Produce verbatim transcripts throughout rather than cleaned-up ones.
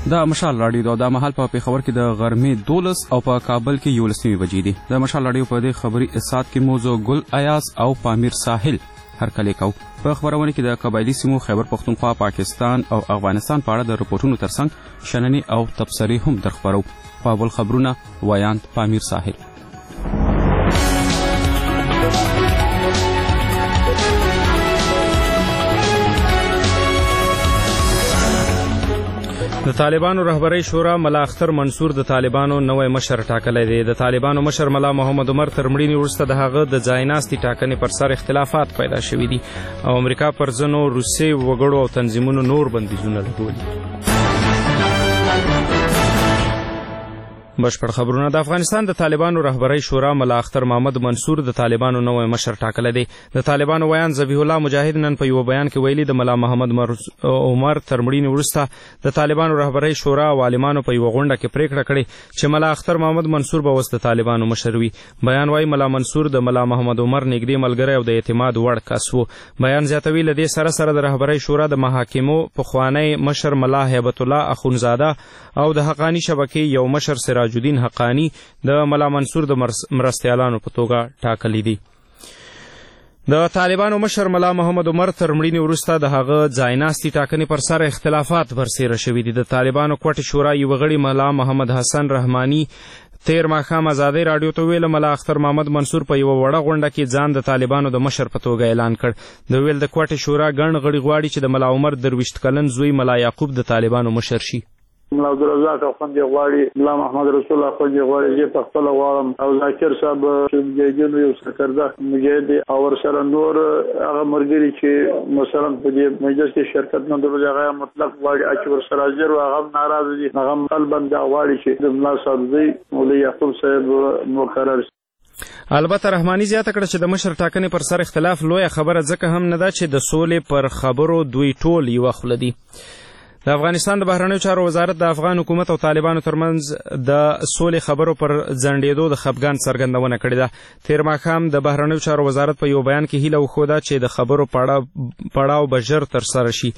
د مشال راډیو د مهال په پیښور کې د غرمې دولس او په کابل کې یولس بجې دي. د مشال راډیو په دې خبري اسات کې موضوع ګل ایاز او پامیر ساحل هرکلی کو. په خبرونه کې د قبایلی سیمو خیبر پختونخوا، پاکستان او افغانستان په اړه د رپورټونو ترڅنګ شننې او تبصرې هم درخبرو. په اول خبرونه ویاند پامیر ساحل. د طالبانو رهبری شورا ملا اختر منصور د طالبانو نوی مشر ټاکلی دی. د طالبانو مشر ملا محمد عمر تر مړینې وروسته د هغه د ځایناستي ټاکنې پر سر اختلافات پیدا شوي دي او امریکا پر ځینو روسي وګړو او تنظیمونو نور بندیزونه لګولي. بشپړ خبرونه. د افغانستان د طالبانو رهبری شورا ملا اختر محمد منصور د طالبانو نوی مشر ټاکلی دی. د طالبانو ویان ذبیح الله مجاهد نن په یو بیان کې ویلي د ملا محمد عمر تر مړینې وروسته د طالبانو رهبری شورا او عالمانو په یوه غونډه کې پریکړه کړې چې ملا اختر محمد منصور به اوس د طالبانو مشر وي. بیان وايي ملا منصور د ملا محمد عمر نږدې ملګری او د اعتماد وړ کس و. بیان زیاتوي له دې سره سره د رهبری شورا د محاکمو پخوانی مشر ملا هیبت الله اخونزاده او د حقانی شبکې یو مشر سراج الدین حقانی د ملا منصور د مرستیالانو په توګه ټاکلي دي. د طالبانو مشر ملا محمد عمر تر مړینې وروسته د هغه ځایناستي ټاکنې پر سر اختلافات برسېره شوي دي. د طالبانو کوټې شورا یوه غړي ملا محمد حسن رحماني تیر ماښام ازادۍ راډیو ته ویل ملا اختر محمد منصور په یوه وړه غونډه کې ځان د طالبانو د مشر په توګه اعلان کړ. د ویل د کوټې شورا ګڼ غړي غواړي چې د ملا عمر درویشت کلن زوی ملا یعقوب د طالبانو مشر شي. ملا عبدالرزاق اخوندي غواړي، ملا محمد رسول اخوندي غواړي، زه په خپله غواړم او ذاکر صاحب چې مجاهدینو یو سرکرده مجاهد او ورسره نور هغه ملګري چې مثلا په دې مجلس کې شرکت نه درلود هغه مطلق غواړي چې ورسره حاضر و هغه ناراضه دي. هغه قلبا دا غواړي چې د ملا صاحب زوی مولوي یعقوب صاحب مقرر شي. البته رحماني زیاته کړه چې د مشر ټاکنې پر سر اختلاف لویه خبره ځکه هم نه ده چې د سولې پر خبرو دوی ټول یوه خوله دي. د افغانستان د بهرنیو چارو وزارت د افغان حکومت او طالبانو ترمنځ د سولې خبرو پر ځنډېدو د خفګان څرګندونه کړې ده. تیر ماښام د بهرنیو چارو وزارت په یو بیان کې هیله وښوده چې د خبرو پړاو به ژر ترسره شي.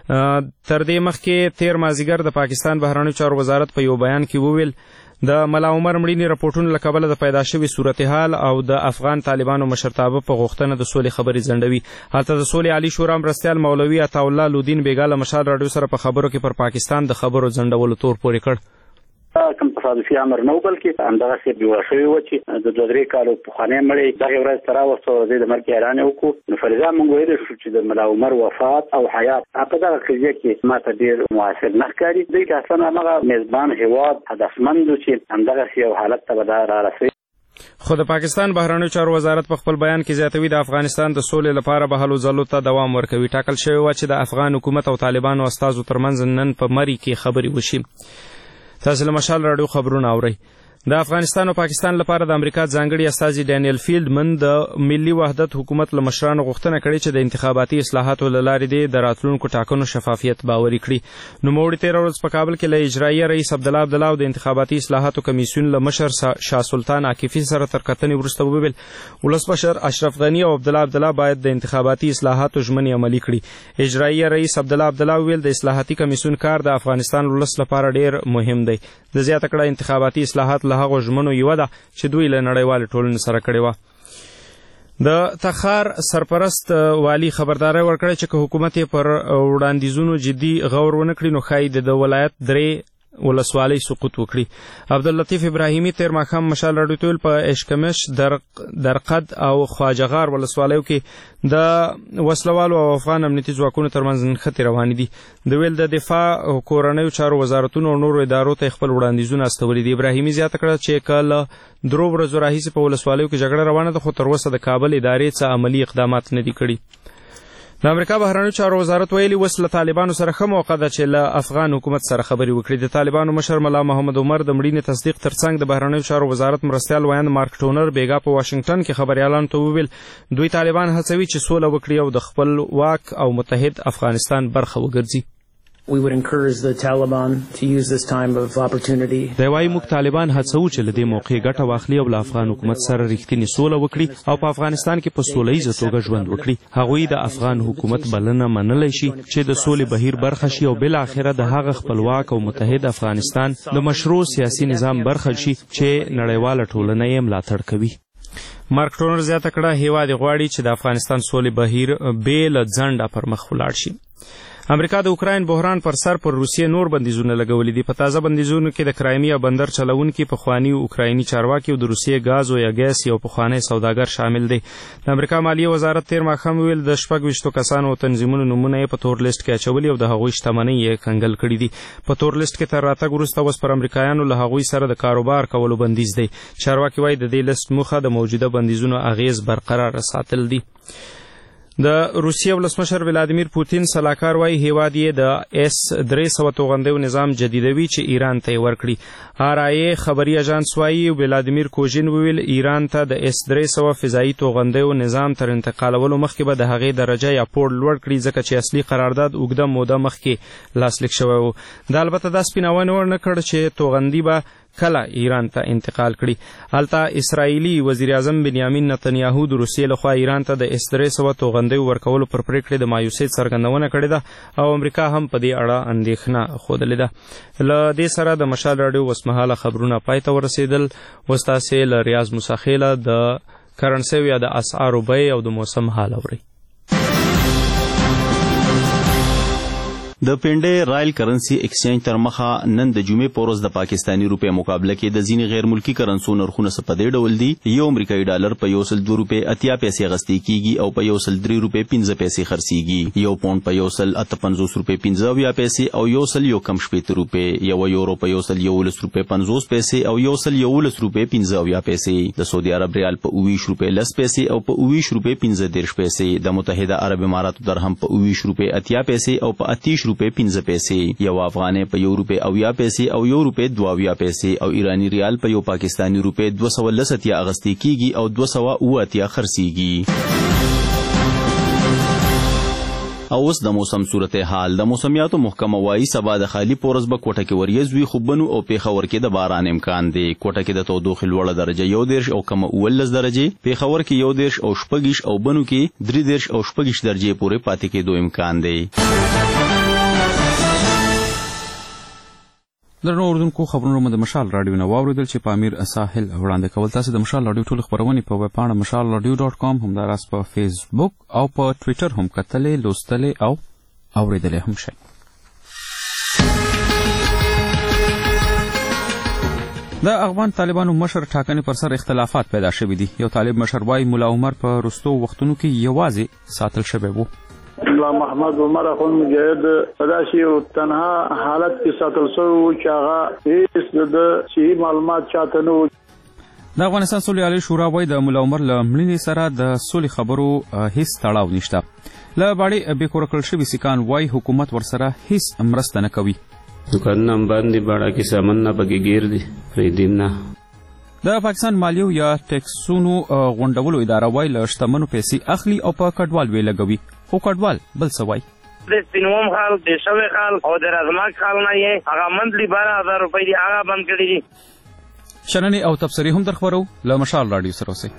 تر دې مخکې تیر مازدیګر د پاکستان بهرنیو چارو وزارت په یو بیان کې وویل د ملا عمر مړینې رپورټونو له کبله د پیدا شوي صورتحال او د افغان طالبانو مشرتابه په غوښتنه د سولې خبرې ځنډوي. هلته د سولې عالي شورا مرستیال مولوي عطاالله لودین بیګا له مشال راډیو سره په خبرو کې پر پاکستان د خبرو ځنډولو تور پورې کړ. کوم تصادفي امر نه و بلکې همدغسې بیوه شوي وه چې د دوه درې کالو پخوانی مړی دغې ورځ ته راوسته او د مرګ اعلان یې وکړو. نو فریضه موږ ویلی شو چې د ملا عمر وفات او حیات په دغه قضیه کې ما ته ډېر موثر نه ښکاري. دوی که اصلا همغه میزبان هېواد هدفمند و چې همدغسې یو حالت ته به دا رارسوي. خو د پاکستان بهرنیو چارو وزارت په خپل بیان کې زیاتوي د افغانستان د سولې لپاره به هلو ځلو ته دوام ورکوي. ټاکل شوې وه چې د افغان حکومت او طالبانو استازو ترمنځ نن په مري کې خبرې وشي. تاسو له مشال راډیو خبرونه اورئ. د افغانستان او پاکستان لپاره د امریکا ځانګړي استازي ډانیل فیلډمن د ملي وحدت حکومت له مشرانو غوښتنه کړې چې د انتخاباتي اصلاحاتو له لارې دې د راتلونکو ټاکنو شفافیت باوري کړي. نوموړي تېره ورځ په کابل کې له اجرایي رئیس عبدالله عبدالله او د انتخاباتي اصلاحاتو کمیسیون له مشر شاه سلطان عاکفي سره تر کتنې وروسته وویل ولسمشر اشرف غني او عبدالله عبدالله باید د انتخاباتي اصلاحاتو ژمنې عملي کړي. اجرایي رئیس عبدالله عبدالله وویل د اصلاحاتي کمیسیون کار د افغانستان ولس لپاره ډېر مهم دی. د زیاته کړه انتخاباتي اصلاحات له هغو ژمنو یوه ده چې دوی له نړیوالې ټولنې سره کړې وه. د تخار سرپرست والي خبرداری ورکړې چې که حکومت یې پر وړاندیزونو جدي غور ونه کړي نو ښایي د ولایت درې ولسوالۍ سقوط وکړي. عبداللطیف ابراهیمي تیر ماښام مشال راډیو ته ویل په اشکمش درقد او خواجهغار ولسوالیو کې د وسلوالو او افغان امنیتي ځواکونو ترمنځ نښتې روانې دي. د ویل د دفاع کورنیو چارو وزارتونو او نورو ادارو ته خپل وړاندیزونه استولي دي. ابراهیمي زیاته کړه چې که له درو ورځو راهیسې په ولسوالیو کې جګړه روانه ده خو تر اوسه د کابل ادارې څه عملي اقدامات نه دي کړي. د امریکا بهرنیو چارو وزارت ویلي اوس له طالبانو سره ښه موقع ده چې له افغان حکومت سره خبرې وکړي. د طالبانو مشر ملا محمد عمر د مړینې تصدیق ترڅنګ د بهرنیو چارو وزارت مرستیال ویاند مارک ټونر بیګا په واشنګټن کې خبریالانو ته وویل دوی طالبان هڅوي چې سوله وکړي او د خپل واک او متحد افغانستان برخه وګرځي. We would encourage the Taliban to use this time of opportunity. دا وايي موږ طالبان هڅو چې له دې موقع ګټه واخلي او له افغان حکومت سره رښتینې سوله وکړي او په افغانستان کې په سوله ییزه توګه ژوند وکړي. هغوی د افغان حکومت بلنه منلی شي چې د سولې بهیر برخه شي او بالاخره د هغه خپلواک او متحد افغانستان د مشروع سیاسي نظام برخه شي چې نړیواله ټولنه یې ملاتړ کوي. مارک ټونر زیاته کړه هیواد غواړي چې د افغانستان سولې بهیر بې له ځنډه پر مخ ولاړ شي. امریکا د اوکراین بحران پر سر پر روسیې نور بندیزونه لګولي دي. په تازه بندیزونو کې د کرایمیا بندر چلونکي پخواني اوکرایني چارواکي او د روسیې غاز او یا ګیس یو پخوانی سوداګر شامل دي. د امریکا مالیه وزارت تیر ماښام ویل د شپږ ویشتو کسانو او تنظیمونو نومونه یې په تور لیست کې اچولي او د هغوی شتمنۍ یې کنګل کړي دي. په تور لیست کې تر راتګ وروسته اوس پر امریکایانو له هغوی سره د کاروبار کولو بندیز دی. چارواکي وایي د دې لیست موخه د موجوده بندیزونو اغیز برقرار ساتل دي. د روسیې ولسمشر ولادیمیر پوتین سلاکار وایي هیواد یې د اس درې سوه توغندیو نظام جدیدوي چې ایران ته یې ورکړي. آر آی ای خبري اژانس وایي ولادیمیر کوژین وویل ایران ته د اس درې سوه فضایي توغندیو نظام تر انتقالولو مخکې به د هغې درجه یا پوړ لوړ کړي ځکه چې اصلي قرارداد اوږده موده مخکې لاسلیک شوی و. دا البته دا سپیناونه ورنه کړ چې توغندي به کله ایران ته انتقال کړي. هلته اسرائیلي وزیر اعظم بنیامین نتنیاهو د روسیې لخوا ایران ته د اس درې سوه توغندیو ورکولو پر پرېکړې د مایوسۍ څرګندونه کړې ده او امریکا هم په دې اړه اندېښنه ښودلې ده. له دې سره د مشال راډیو اوسمهاله خبرونه پای ته ورسېدل. اوس تاسې له ریاض موساخیله د کرنسیو یا د اسعارو بیې او د موسم حال اورئ. د پنډې رایل کرنسی ایکسچینج تر مخه نن د جمعې په ورځ د پاکستاني روپۍ مقابله کې د ځینې غیر ملکي کرنسو نرخونه څه په دې ډول دي. یو امریکایي ډالر په یو سل دوه روپۍ اتیا پیسې اخیستل کیږي او په یو سل درې روپۍ پنځه پیسې خرڅیږي. یو پاونډ په یو سل اته پنځوس روپۍ پنځه اویا پیسې او یو سل یو کم شپېته روپۍ. یو یورو په یو سل یولس روپۍ پنځوس پیسې او یو سل یولس روپۍ پنځه اویا پیسې. د سعودي عرب ریال په اوویشت روپۍ لس پیسې او په اوویشت روپۍ پنځه دېرش پیسې. د متحده عرب اماراتو درهم په اوویشت روپۍ اتیا پیسې او په اتیش روپۍ پنځه پیسې. یو افغانۍ په یو روپۍ اویا پیسې او یو روپۍ دوه اویا پیسې او ایرانی ریال په یو پاکستانی روپۍ دوه سوه لس اتیا اخیستل کیږي او دوه سوه اوه اتیا خرڅیږي. او اوس د موسم صورتحال. د موسمیاتو محکمه وایي سبا د خالي پورز به کوټه کې وریځ وي خو بنو او پیښور کې د باران امکان دی. کوټه کې د تودوخې لوړه درجه یو دېرش او کمه اوولس درجې، پیښور کې یو دېرش او شپږیش او بنو کې درې دېرش او شپږیش درجې پورې پاتې کېدو امکان دی. درنو اوریدونکو خبرونه مو د مشال راډیو نه واوریدل چې په امیر ساحل وړاندې کول. تاسو د مشال راډیو ټول خبرونه په ویب پاڼه مشال راډیو ډاټ کام همداراز په فیسبوک او په ټویټر هم کتلې لوستلې او اوریدلې هم شئ. د افغان طالبانو مشر ټاکنې پر سر اختلافات پیدا شوي دي. یو طالب مشر وايي ملا عمر په وروستو وختونو کې یوازې ساتل شوی و. ملا محمد عمر اخوند مجاهد په داسې یو تنها حالت کې ساتل شوی و چې هغه هېڅ د صحیح معلومات چاته نه و. د افغانستان صلح علیه شورا وایي د ملا عمر له مړینې سره د صلح خبرو هیڅ تړاو نشته. له باړې بې کوره کړل شوي سیکان وایي حکومت ورسره هیڅ مرسته نه کوي. دکانونه هم بند دي، باړه کې سامان نه پکې ګیر دي، پرېږدي نه. د پاکستان مالیو یا ټیکسونو غونډولو اداره وایي له شتمنو پیسې اخلي او په کډوال ویې لګوي. خو کډوال بل څه وایي. د سپینوم خال، د شوی خال او د رزماک خال نه یې هغه منتلي باره هزار روپۍ دي هغه بند کړي دي. شننې او تبصرې هم در خپرو. له مشال راډیو سره اوسئ.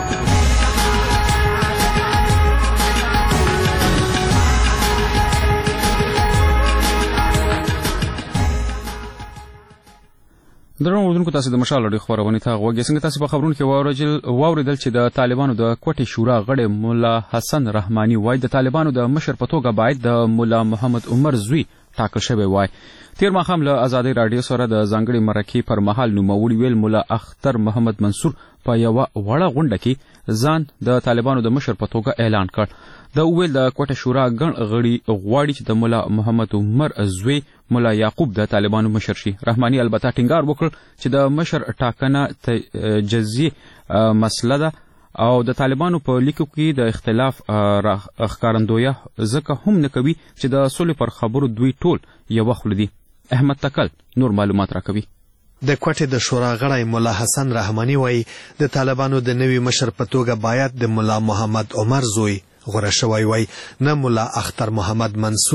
درنو اوریدونکو تاسو د مشال راډیو خبرونه ته غوږ یې. څنګه تاسو په خبرونو کې واوریدل چې د طالبانو د کوټې شورا غړی مولا حسن رحماني وایي د طالبانو د مشر په توګه باید د مولا محمد عمر زوی ټاکل شوی وای. تیر ماښام له ازادۍ راډیو سره د ځانګړي مرکې پر مهال نوموړي ویل مولا اختر محمد منصور په یوه وړه غونډه کې ځان د طالبانو د مشر په توګه اعلان کړ. د ویل د کوټه شورا ګڼ غړي غواړي چې د مولا محمد عمر زوی مولا یعقوب د طالبانو مشر شي. رحماني البته ټینګار وکړ چې د مشر ټاکنه جزیي مسله ده او د طالبانو په لیکو کې د اختلاف ښکارندویه ځکه هم نه کوي چې د صلح پر خبرو دوی ټول یوه خوله دي. احمد تکل نور معلومات راکوي. د کوټې د شورا غړی مولا حسن رحماني وایي د طالبانو د نوي مشر په توګه باید د مولا محمد عمر زوی غوره شوی وای، نه مولا اختر محمد منصور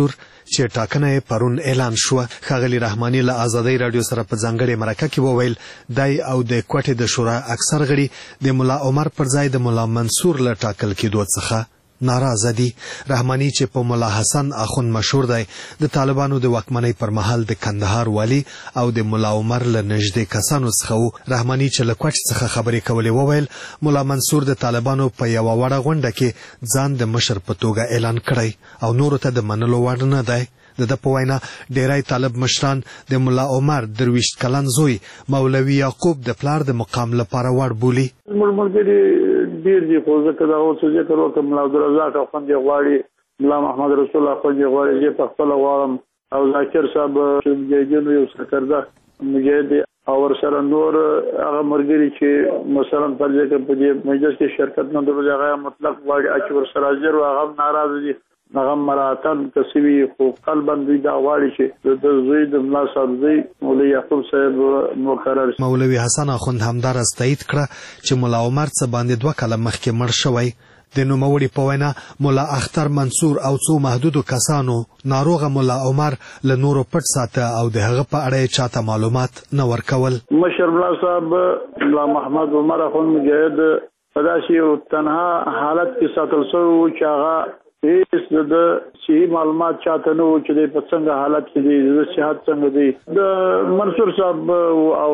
چې ټاکنه یې پرون اعلان شو. ښاغلي رحماني له ازادۍ راډیو سره په ځانګړې مرکه کې وویل دای او د کوټې د شورا اکثر غړي د ملا عمر پر ځای د ملا منصور له ټاکل کېدو څخه ناراضه دي. رحماني چې په ملا حسن اخوند مشهور دی د طالبانو د واکمنۍ پر مهال د کندهار والی او د ملا عمر له نږدې کسانو څخه و. رحماني چې له کوټ څخه خبرې کولې وویل ملا منصور د طالبانو په یوه وړه غونډه کې ځان د مشر په توګه اعلان کړی او نورو ته د منلو وړ نه دی. د ده په وینا ډیری طالب مشران د ملا عمر درویشت کلن زوی مولوي یعقوب د پلار د مقام لپاره وړ بولي. ملګري ډیر دي خو ځکه دا اوس چې کړو کوم ملا عبدالرزاق اخوند غواړي ملا محمد رسول اخوند غواړي چې په خپل غواړم او ذاکر صاحب مجاهدین یو سرکرده مجاهد او ورسره نور هغه مرګري چې مثلا پر ځکه په دې مجلس کې شرکت نه درلود هغه مطلق غواړي چې ورسره حاضر او هغه ناراض دي هغه مراتب کسوي خو قلبا دوی دا غواړي چې د زوی د ملا صاحب زوی مولوي یعقوب صاحب مقرر. مولوي حسن اخوند همدارس تایید کړه چې ملا عمر څه باندې دوه کاله مخکې مړ شوی. د نوموړي په وینا ملا اختر منصور او څو محدودو کسانو ناروغه ملا عمر له نورو پټ ساته او د هغه په اړه چاته معلومات نه ورکول. مشر ملا صاحب ملا محمد عمر اخوند مجاهد په داسې تنها حالت کې ساتل شوی و چې هغه هیڅ د صحیح معلومات چاته نه و چې په څنګه حالت کې دی د صحت څنګه دی. د منصور صاحب او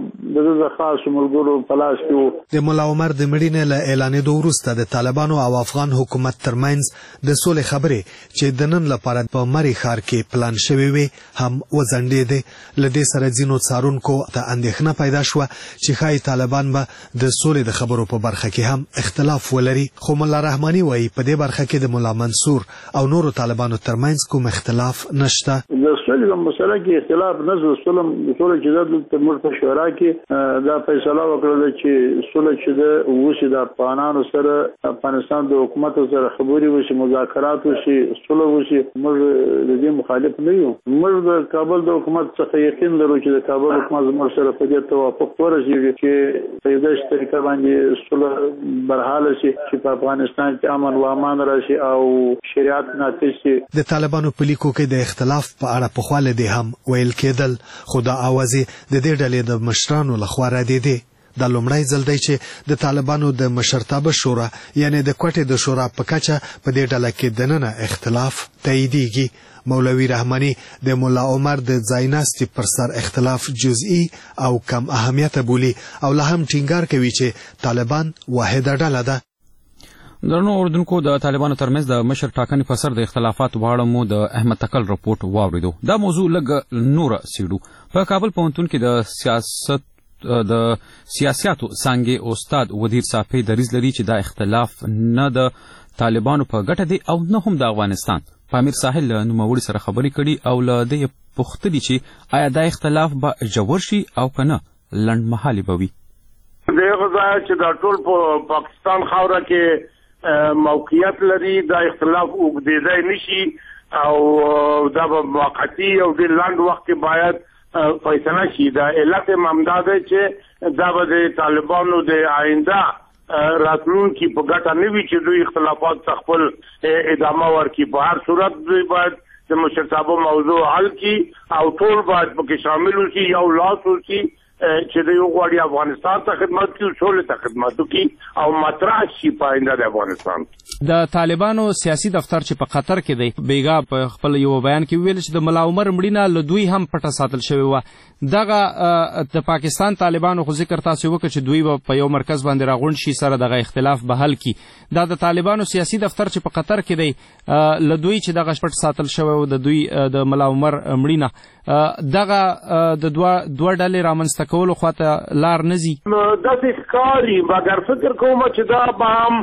د د خاص ملګرو په لاس کې و. د ملا عمر د مړینې له اعلانېدو وروسته د طالبانو او افغان حکومت ترمنځ د سولې خبرې چې د نن لپاره په مری ښار کې پلان شوې وې هم وځنډېدې. له دې سره ځینو څارونکو ته اندېښنه پیدا شوه چې ښایي طالبان به د سولې د خبرو په برخه کې هم اختلاف ولري. خو ملا رحماني وایي په دې برخه کې د ملا منصور او نورو طالبانو ترمنځ کوم اختلاف نشته. د سولې په مسله کې اختلاف نه زو سولم د سولې چې د مرته شورا کې دا فیصله وکړه چې سولې چې د وشي د افغانانو سره افغانستان د حکومت سره خبري وشي مذاکرات وشي سولې وشي. موږ د دې مخالف نه یو. موږ د کابل د حکومت څخه یقین لرو چې د کابل حکومت زموږ سره په دې توافق ورسیږي چې په دې طریقه باندې سولې برحاله شي چې په افغانستان کې امن و امان راشي او شریعت نافذ شي. د طالبانو په لیکو کې د اختلاف په اړه په خواله دي هم ویل کېدل خو دا اوازې د دې ډلې د مشرانو لخوا ردېدې. دا لومړی ځل دی چې د طالبانو د مشرتابه شورا یعنی د کوټې د شورا په کچه په دې ډله کې دننه اختلاف تاییدېږي. مولوي رحماني د ملا عمر د ځایناستي پر سر اختلاف جزئی او کم اهمیت بولي او لا هم ټینګار کوي چې طالبان واحده ډله ده. درنو اوردونکو د طالبانو ترمنځ د مشر ټاکنې په سر د اختلافاتو په اړه مو د احمد تکل رپورټ واوریدو. دا موضوع لږ نوره څیړو. په کابل پوهنتون کې د سیاست د سیاسياتو څانګې استاد ودیر صافي دریځ لري چې دا اختلاف نه د طالبانو په ګټه دی او نه هم د افغانستان. پامیر ساحل له نوموړي سره خبرې کړي او له دې پوښتنې چې آیا دا اختلاف به ژور شي او که نه لنډمهالي به وي. دغه ځای چې دا ټول په پاکستان خاوره کې موقعیت لري دا اختلاف اوږدېدای نشي او دا به موقتي او ډېر لنډ وخت کې باید فیصله شي. دا علت هم همدا دی چې دا به د طالبانو د آینده راتلونکي په ګټه نه وي چې دوی اختلافات ته خپل ادامه ورکړي. په هر صورت دوی باید د مشرتابه موضوع حل کړي او ټول باید پکې شامل وشي یو لاس وشي چې دوی غواړي افغانستان ته خدمت کوي سولې ته خدمت وکړي او مطرح شي په آینده د افغانستان. د طالبانو سیاسي دفتر چې په قطر کې دی بیګا په خپل یو بیان کې ویل چې د ملا عمر مړینه له دوی هم پټه ساتل شوې وه. دغه د پاکستان طالبانو خو ذکر تاسو وکړ چې دوی په یو مرکز باندې راغونډ شي سره دغه اختلاف به حل کړي. دا د طالبانو سیاسي دفتر چې په قطر کې دی له دوی چې دغه پټ ساتل شوی و د دوی د ملا عمر مړینه دغه د دوه دوه ډلې رامنځته کولو خواته لار نه ځي. داسې ښکاري مګر فکر کوم چې دا به هم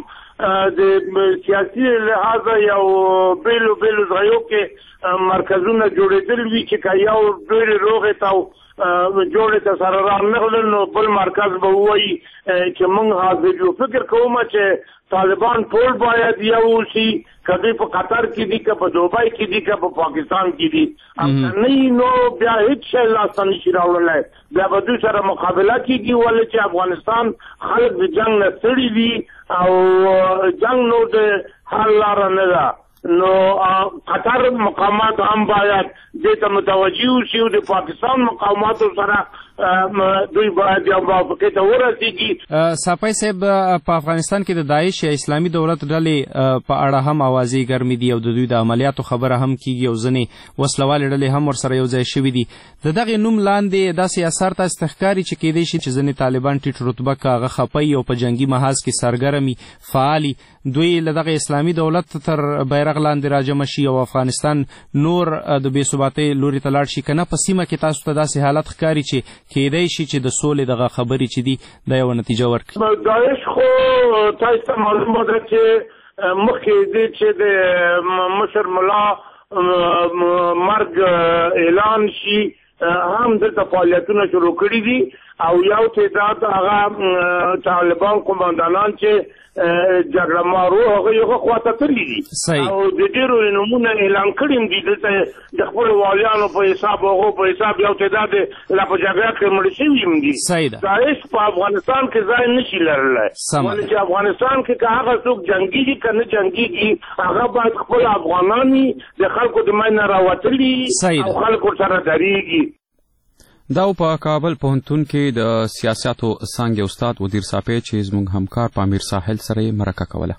د سیاسي لحاظه یو بیلو بیلو ځایو کې مرکزونه جوړېدل وي چې که یو ډېرې روغې ته جوړې ته سره رانغلل نو بل مرکز به ووایي چې موږ حاضر یو. فکر کوم چې طالبان ټول باید یو شي که دوی په قطر کې دي که په دوبۍ کې دي که په پاکستان کې دي نه نو بیا هیڅ شی لاسته نشي راوړلی. بیا به دوی سره مقابله کېږي ولې چې افغانستان خلک د جنګ نه ستړي دي او جنګ نو د حل لاره نه ده. نو قطر مقامات هم باید دې ته متوجه شي او د پاکستان مقاماتو سره دوی باید یو موافقې ته ورسیږي. صافی صاحب په افغانستان کې د داعش یا اسلامي دولت ډلې په اړه هم اوازې ګرمې دي او د دوی د عملیاتو خبره هم کیږي او ځینې وسلوالې ډلې هم ورسره یو ځای شوي دي. د دغې نوم لاندې داسې اثر تاسې ته ښکاري چې کیدای شي چې ځینې طالبان ټیټ رتبه که هغه خفه او په جنګي محاذ کې سرګرم فعالي دوی له دغه اسلامي دولت تر بیرغ لاندې راجمع شي او افغانستان نور د بې ثباتۍ لوري ته لاړ شي که نه په سیمه کې تاسو ته داسې حالت ښکاري چې کیدای شي چې د سولې دغه خبرې چې دي دا یوه نتیجه ورکړي؟ داعش خو تاسو ته معلومه ده چې مخکې دې چې د مشر ملا مرګ اعلان شي هم دلته فعالیتونه شروع کړي دي او یو تعداد هغه طالبان قوماندانان چې جګړه مارو هغه یو خواته تللی دي او د ډیرو نمونه اعلان کړي دي دلته د خپل والیانو په حساب هغه په حساب یو تعداد لا په جګړه کې مړ شوي دي. داعش په افغانستان کې ځای نشي لرلی ولې چې افغانستان کې که هغه څوک جنګي دي که نه جنګي دي هغه باید خپل افغانان د خلکو د منځ نه راوتلي او خلکو سره درېږي. دا په کابل پوهنتون کې د سیاستو څانګې استاد ودیر صافی چې زموږ همکار پامیر ساحل سره یې مرکه کوله.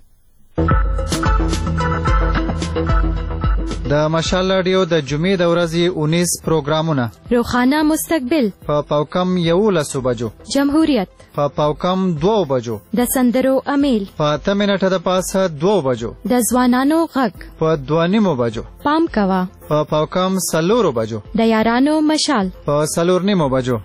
د مشال رادیو د جمعې د ورځې اونیز پروګرامونه: روخانه مستقبل په پاوکم یولسو بجو، جمهوریت په پاوکم دوو بجو، د سندرو امیل په اته منټه د پاسه دوو بجو، د ځوانانو غږ په دوه نیمو بجو، پام کوه په پاوکم څلورو بجو، د یارانو مشال په څلور نیمو بجو.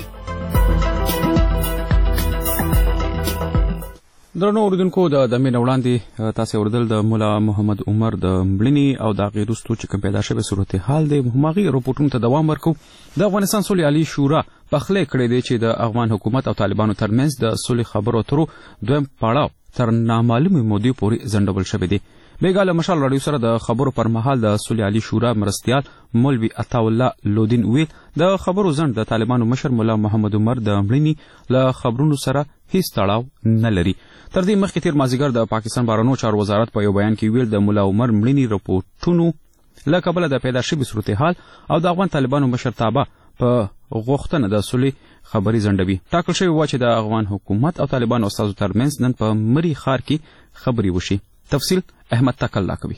درنو اوریدونکو د دمې نه وړاندې تاسې اورېدل د مولا محمد عمر د مړینې او د هغې وروستو چې کوم پیدا شوی صورتحال دی هماغې رپورټونو ته دوام ورکوو. د افغانستان صلح عالي شورا پخلی کړی دی چې د افغان حکومت او طالبانو ترمنځ د صلح خبرو اترو دویم پړاو تر نامعلومې مودې پورې ځنډول شوی دی. بیګا له مشال راډیو سره د خبرو پر مهال د صلح عالي شورا مرستیال مولوي عطاالله لودین ویل د خبرو ځنډ د طالبانو مشر مولا محمد عمر د مړینې له خبرونو سره هیڅ تړاو نه لري. تر دې مخکې تیر مازدیګر د پاکستان بهرنیو چارو وزارت په یو بیان کې ویل د مولا عمر مړینې رپورټونو له کبله د پیدا شوي صورتحال او د افغان طالبانو مشرتابه په غوښتنه د صلح خبرې ځنډوي. ټاکل شوی و چې د افغان حکومت او طالبانو استازو ترمنځ نن په مري ښار کې خبرې وشي. تفصیل احمد تکل کوي.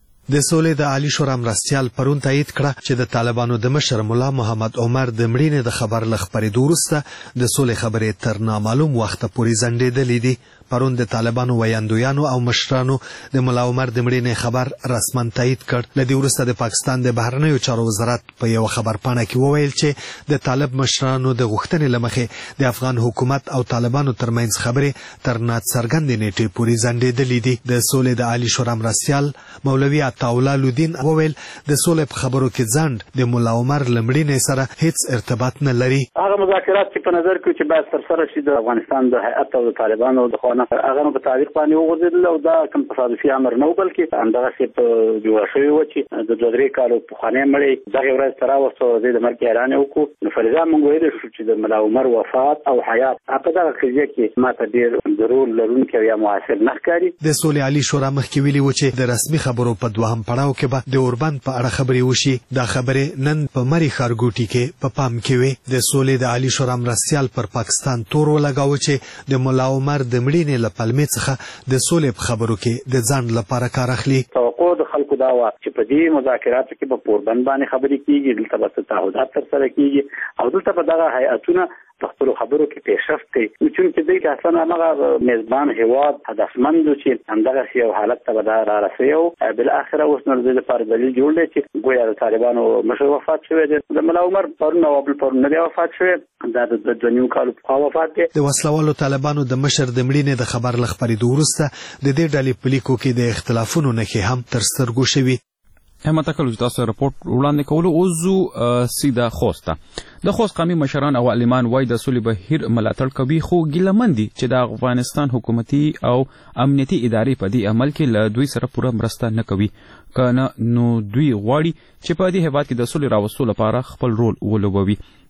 د سولې د عالی شورا مرستیال پرون تایید کړه چې د طالبانو د مشر مولا محمد عمر د مړینې د خبر له خبرېدو وروسته د سولې خبرې تر نامعلوم وخته پورې ځنډېدلې دي. پرون د طالبانو ویاندویانو او مشرانو د مولا عمر د مړینې خبر رسما تایید کړ. له دې وروسته د پاکستان د بهرنیو چارو وزارت په یو خبرپاڼه کې وویل چې د طالب مشرانو د غوښتنې له مخې د افغان حکومت او طالبانو ترمنځ خبرې تر ناڅرګندې نیټې پورې ځنډېدلې دي. د سولې د عالی شورا مرستیال مولوي عطاالله لودین وویل د سولې په خبرو کې ځنډ د مولا عمر له مړینې سره هیڅ ارتباط نه لري. هغه مذاکرات چې په نظر کې چې باید ترسره شي د افغانستان د هیئت او د طالبانو د خوا هغه نو په تعلیق باندې وغورځېدل او دا کوم تصادفي امر نه و بلکې همدغسې په جوړه شوې وه چې د دوه درې کالو پخوانی مړی دغې ورځ ته راوسته او دی د مرګ اعلان یې وکړو. نو فریضه موږ ویلی شو چې د ملا عمر وفات او حیات په دغه قضیه کې ما ته ډېر د رول لرونکی او یا موثر نه ښکاري. د سولې عالي شورا مخکې ویلي و چې د رسمي خبرو په دوهم پړاو کې به د اوربند په اړه خبرې وشي. دا خبرې نن په مري ښارګوټي کې په پام کې وې. د سولې د عالي شورا مرستیال پر پاکستان تور ولګاوه چې د مولا عمر د مړینې له پلمې څخه د سولې په خبرو کې د ځنډ لپاره کار اخلي. توقع د خلکو دا وه چې په دې مذاکراتو کې به پوربند باندې خبرې کېږي، دلته به څه تعهدات ترسره کېږي او دلته به دغه هیئتونه په خپلو خبرو کې پیشرفت کوي. چونکې دوی ته اصلا همغه میزبان هېواد هدفمند و چې همدغسې یو حالت ته به دا رارسوي او بالاخره اوس نو د دې لپاره دلیل جوړ دی چې ګویا د طالبانو مشر وفات شوی دی. د ملا عمر پرون او بل پرون نه دی وفات شوی، دا د دوه نیم کالو پخوا وفات دی. د وسلوالو طالبانو د مشر د مړینې د خبر له خپرېدو وروسته د دې ډلې په لیکو کې د اختلافونو نښې هم تر سترګو شوي. احمد تکل چې تاسو رپورټ وړاندې کولو اوس ځو سیده خوست ته. د خوست قومي مشران او عالمان وایي د سولې بهیر ملاتړ کوي خو ګیلهمن دي چې د افغانستان حکومتي او امنیتي ادارې په دې عمل کې له دوی سره پوره مرسته نه کوي. که نه نو دوی غواړي چې په دې هېواد کې د سولې راوستو لپاره خپل رول ولوبوي.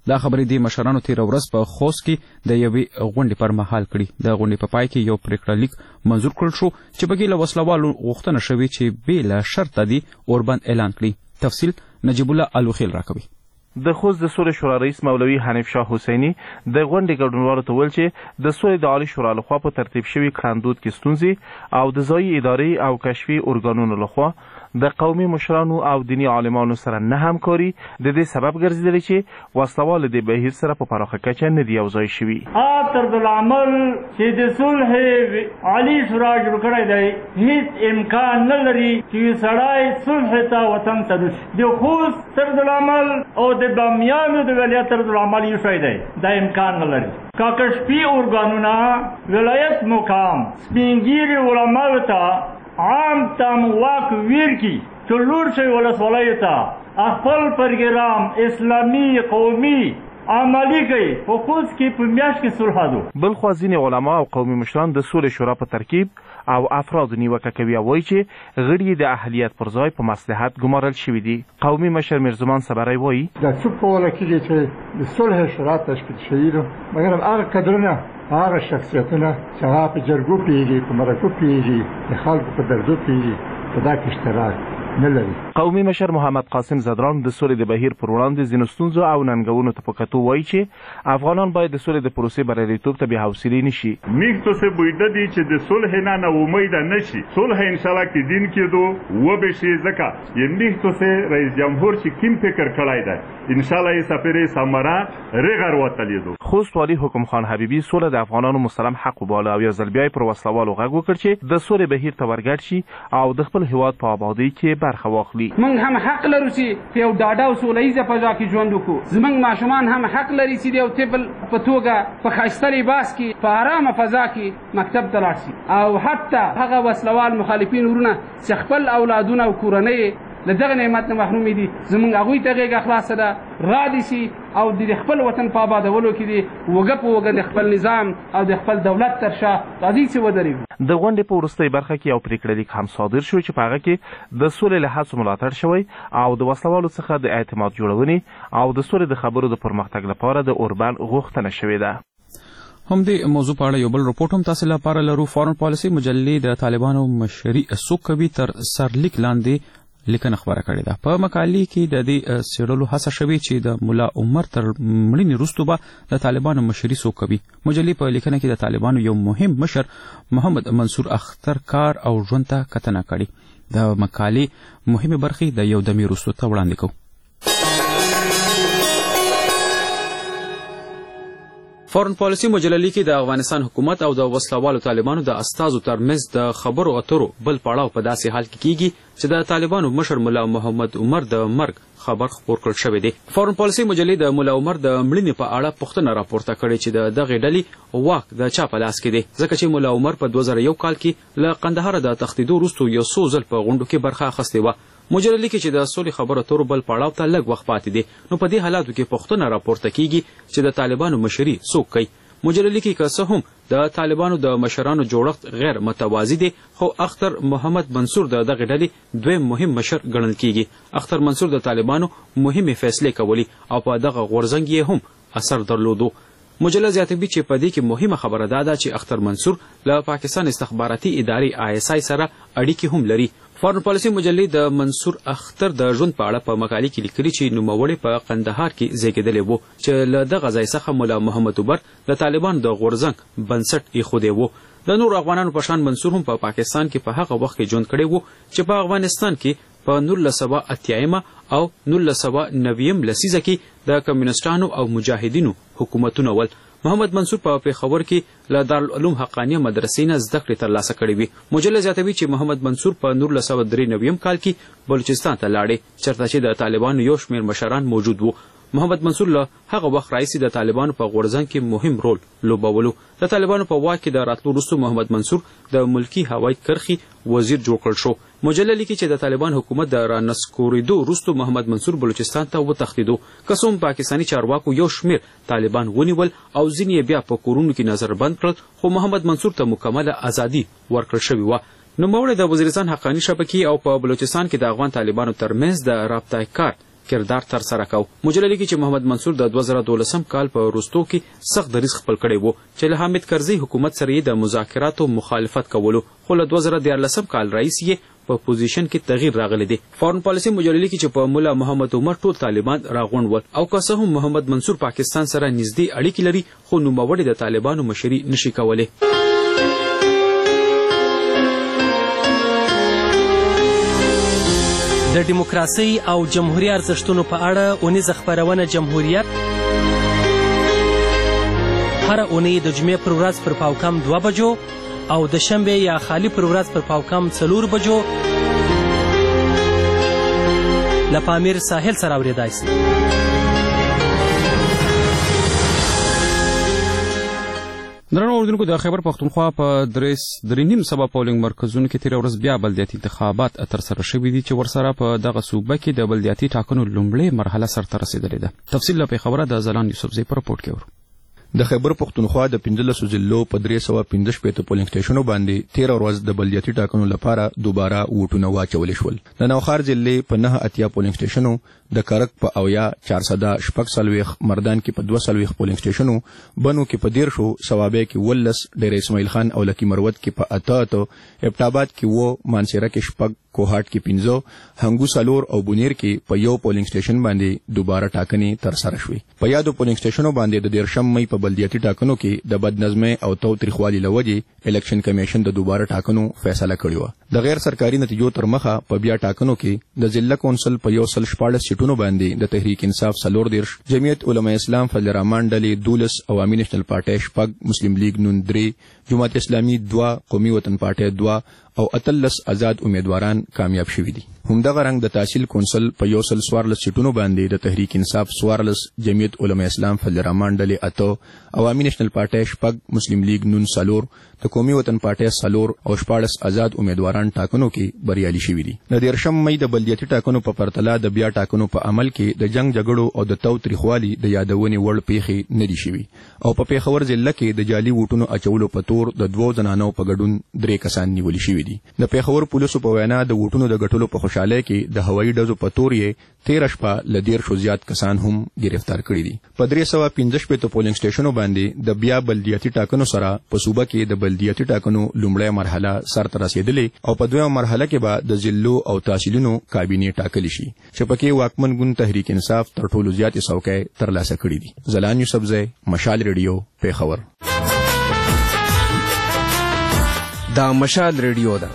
دا خبرې د مشرانو تیره ورځ په خوست کې د یوې غونډې پر مهال کړي. د غونډې په پای کې یو پریکړه لیک منظور کړل شو چې پکې له وسلوالو غوښتنه شوې چې بې له شرطه دې اوربند اعلان کړي. تفصیل نجیب الله الوخیل راکوي. د خوست د سولې شورا رئیس مولوي حنیف شاه حسیني د غونډې ګډونوالو ته ویل چې د سولې د عالي شورا لخوا په ترتیب شوي کړندود کې ستونزې او د ځایي ادارې او کشفي ارګانونو لخوا د قومي مشرانو او دیني عالمانو سره نه همکاري د دې سبب ګرځېدلی چې وسلوال د بهیر سره په پراخه کچه نه دي یوځای شوي. طرزالعمل چې د صلح عالي شورا جوړ کړی دی هیڅ امکان نه لري چې سړی صلح ته وطن ته رسي. د خوست طرزالعمل او د بامیانو د ولایت طرزالعمل یو شی دی، دا امکان نه لري. که کشفي ارګانونه ولایت مقام سپینګیري علماو ته عام تام واک ویر کی چلور شي ولسوالۍ ته خپل پروګرام اسلامي قومي عملی کوي. په خوست کې په میاشت کې صلح دو. بل خوا ځینې علما او قومي مشران د سولې شورا په ترکیب او افراد نیوکه کوي او وایي چې غړي د اهلیت پر ځای په مصلحت ګمارل شوي دي. قومي مشر میرزمان صبری وایي دا څه کولی کېږي چې د صلح شورا تشکیل شوي دي، مګر هغه کدرونه هغه شخصیتونه چې هغه په جرګو پوهېږي، په مرکو پوهېږي، د خلکو په دردو پوهېږي، په دا کې اشتراک نه لري. قومي مشر محمد قاسم زدران د سولې د بهیر پر وړاندې ځینو ستونزو او ننګونو ته په کتو وایي چې افغانان باید د سولې د پروسې بریالیتوب ته بې حوصلې نه شي. میږ تو سه بویده دي چې د صلح نه نه امیده نه شي. صلح انشاءالله کې دین کېدو وبه شي ځکه یې میږ تو سه رئیس جمهور چې کیم فکر کړی دی انشاءالله یې سفرې ثمره رغر وتلی دو. خوست والي حکم خان حبیبي سوله د افغانانو مسلم حق وباله او یو ځل بیا پر وسلوالو غږ وکړ چې د سولې بهیر ته ورګډ شي او د خپل هیواد په آبادۍ کې برخه واخلي. موږ هم حق لرو چې په یو ډاډه او سوله ییزه فضا کې ژوند وکړو. زموږ ماشومان هم حق لري چې د یو طفل په توګه په ښایسته لباس کې په ارامه فضا کې مکتب ته لاړ شي، او حتی هغه وسلوال مخالفین ورونه چې خپل اولادونه او کورنۍ له دغه نعمت نه محروم دي، زموږ هغوی ته غېږه خلاصه ده را دي شي او د خپل وطن په آبادولو کې دي وګه په وګه د خپل نظام او د خپل دولت تر شا راځي چې ودرېږي. د غونډې په وروستۍ برخه کې یو پریکړه لیک هم صادر شو چې په هغه کې د سولې له هڅو ملاتړ شوی او د وسلوالو څخه د اعتماد جوړونې او د سولې د خبرو د پرمختګ لپاره د اوربند غوښتنه شوې ده. هم دې موضوع په اړه یو بل رپورټ هم تاسو لپاره لرو. فارن پالیسي مجلې د طالبانو مشري څوک کوي تر سرلیک لاندې لیکنه خبره کړې ده. په مقالې کې د دې څېړلو هڅه شوې چې د ملا عمر تر مړینې وروسته به د طالبانو مشري څوک کوي. مجلې په لیکنه کې د طالبانو یو مهم مشر محمد منصور اختر کار او ژوند ته کتنه کړې. د مقالې مهمې برخې د یو دمې وروسته ته وړاندې کوو. فارن پالیسي مجلې کې د افغانستان حکومت او د وسلوالو طالبانو د استازو ترمنځ د خبرو اترو بل پړاو په داسې حال کې کیږي چې د طالبانو مشر ملا محمد عمر د مرګ خبر خپور کړل شوی دی. فارن پالیسي مجلې د ملا عمر د مړینې په اړه پوښتنه راپورته کړې چې د دغې ډلې واک د چا په لاس کې دی، ځکه چې ملا عمر په دوه زره یو کال کې له قندهار د تښتېدو وروسته یو څو ځل په غونډو کې برخه اخیستې وه. مجلې لیکي چې د سولې خبرو اترو بل پړاو ته لږ وخت پاتې دی، نو په دې حالاتو کې پوښتنه راپورته کیږي چې د طالبانو مشري څوک کوي. مجلې لیکي که څه هم د طالبانو د مشرانو جوړښت غیر متوازی دی، خو اختر محمد منصور د دغې ډلې دویم مهم مشر ګڼل کیږي. اختر منصور د طالبانو مهمې فیصلې کولې او په دغه غورځنګ یې هم اثر درلودو. مجله زیاتوي چې په دې کې مهمه خبره دا ده چې اختر منصور له پاکستان استخباراتي ادارې آی اس آی سره اړیکې هم لري. فارن پالیسي مجلې د منصور اختر د ژوند په اړه په مقالې کې لیکلي چې نوموړی په قندهار کې زیږېدلی و چې له دغه ځای څخه ملا محمد عمر د طالبانو د غورځنګ بنسټ ایښودی و. د نورو افغانانو په شان منصور هم په پاکستان کې په هغه وخت کې ژوند کړی و چې په افغانستان کې په نولس سوه اتیایمه او نولس سوه نویم لسیزه کې د کمیونسټانو او مجاهدینو حکومتونه ول. محمد منصور په پېښور کې له دارالعلوم حقانیه مدرسې نه زده کړې ترلاسه کړې وې. مجله زیاتوي چې محمد منصور په نولس سوه درې نویم کال کې بلوچستان ته لاړې چېرته چې د طالبانو یو شمېر مشران موجود وو. محمد منصور له هغه وخت راهیسې د طالبانو په غورځنګ کې مهم رول لوبولو. د طالبانو په واک کې د راتلو وروسته محمد منصور د ملکي هوایي کرښې وزیر جوړ کړل شو. مجله لیکي چې د طالبان حکومت د رانسکورېدو وروسته محمد منصور بلوچستان ته وتښتېدو. که څه هم پاکستاني چارواکو یو شمېر طالبان ونیول او ځینې یې بیا په کورونو کې نظربند کړل، خو محمد منصور ته مکمله ازادي ورکړل شوې وه. نوموړی د وزیرستان حقاني شبکې او په بلوچستان کې د افغان طالبانو ترمنځ د رابطه کار کردار ترسره کو. مجله لیکي چې محمد منصور د دوه زره دولسم کال په وروستو کې سخت دریځ خپل کړی و چې له حامد کرزي حکومت سره یې د مذاکراتو مخالفت کولو، خو له دوه زره دیارلسم کال راهیسې یې په پوزیشن کې تغییر راغلی دی. فارن پالیسي مجله لیکي چې په مولا محمد عمر ټول طالبان راغونډ ول او که څه هم محمد منصور پاکستان سره نږدې اړیکې لري، خو نوموړی د طالبانو مشري نشي کولی. د دیموکراسۍ او جمهوري ارزښتونو په اړه اونیزه خپرونه جمهوریت هره اونۍ د جمعې پر ورځ پر پاوکم دوه بجو او د شنبې یا خالي پر ورځ پر پاوکم څلور بجو له پامیر ساحل سره اورېدای سي. درنو اوریدونکو، د خیبر پښتونخوا په دریس درې نیم سبا پولینګ مرکزونو کې تېره ورځ بیا بلدیاتي انتخابات ترسره شوي دي چې ورسره په دغه صوبه کې د بلدیاتي ټاکنو لومړۍ مرحله سرته رسېدلې ده. تفصیل له پېښوره د ځلان یوسفزۍ په رپورټ کې ورو. د خیبر پښتونخوا د پنځلسو ضلعو په درې سوه پنځه شپېته پولینګ سټیشنو باندې تېره ورځ د بلدیاتي ټاکنو لپاره دوباره ووټونه واچولی شول. د نوښار ضلعې په نهه اتیا پولینګ سټیشنو، د کرک په اویا چارسده شپږ څلوېښت، مردان کې په دوه څلوېښت پولینګ سټیشنو، بنو کې په دیرشو، ثوابۍ کې ولس، ډیر اسماعیل خان او لکی مروت کې په اته اته، ابټاباد کې اووه، مانسیره کې شپږ، کوهاټ کې پنځه، هنګو څلور او بونیر کې په یو پولینګ سټیشن باندې دوباره ټاکنې ترسره شوې. په یادو پولینګ سټیشنو باندې د دیرشم مۍ په بلدیاتي ټاکنو کې د بدنظمۍ او تاوتریخوالي له وجې الیکشن کمیشن د دوباره ټاکنو فیصله کړې وه. د غیر سرکاري نتیجو تر مخه په بیا ټاکنو کې د ضلع کونسل په یو سل شپاړس سیټونو باندې د تحریک انصاف څلور دیرش، جمعیت علماء اسلام فضل الرحمن ډلې دولس، عوامي نیشنل پارټۍ شپږ، مسلم لیگ نون درې، جماعت اسلامي دوه، قومي وطن پارټۍ دوه او اتلس آزاد امیدواران کامیاب شوي دي. همدغه رنګ د تحصیل کونسل په یو سل څوارلس سیټونو باندې د تحریک انصاف څوارلس، جمعیت علماء اسلام فضل الرحمن ډلې اته، عوامي نیشنل پارټۍ شپږ، مسلم لیگ نون څلور، د قومي وطن پارټۍ څلور او شپاړس آزاد امیدواران ټاکنو کې بریالي شوي دي. د دیرشم مۍ د بلدیاتي ټاکنو په پرتله د بیا ټاکنو په عمل کې د جنگ جګړو او د تاوتریخوالي د یادونې وړ پیښې نه دي شوي او په پېښور ضلع کې د جعلي ووټونو اچولو په تور د دوو زنانو په ګډون درې کسان نیولي شوي دي. د پېښور پولیسو په وینا د ووټونو د ګټلو په خوشحالۍ کې د هوایي ډزو په تور یې تېره شپه له دیرشو زیات کسان هم ګرفتار کړي دي. په درې سوه پنځه شپېته پولینګ سټیشنو باندې د بیا بلدیاتي ټاکنو سره په صوبه کې د بلدیاتي ټاکنو لومړۍ مرحله سرته رسېدلې او په دویمه مرحله کې به د ضلعو او تحصیلونو کابینې ټاکلی شي چې پکې واکمن ګوند تحریک انصاف تر ټولو زیاتې څوکۍ ترلاسه کړي دي. ځلان یوسفزی، مشال ریډیو، پېښور. دا مشال ریډیو ده.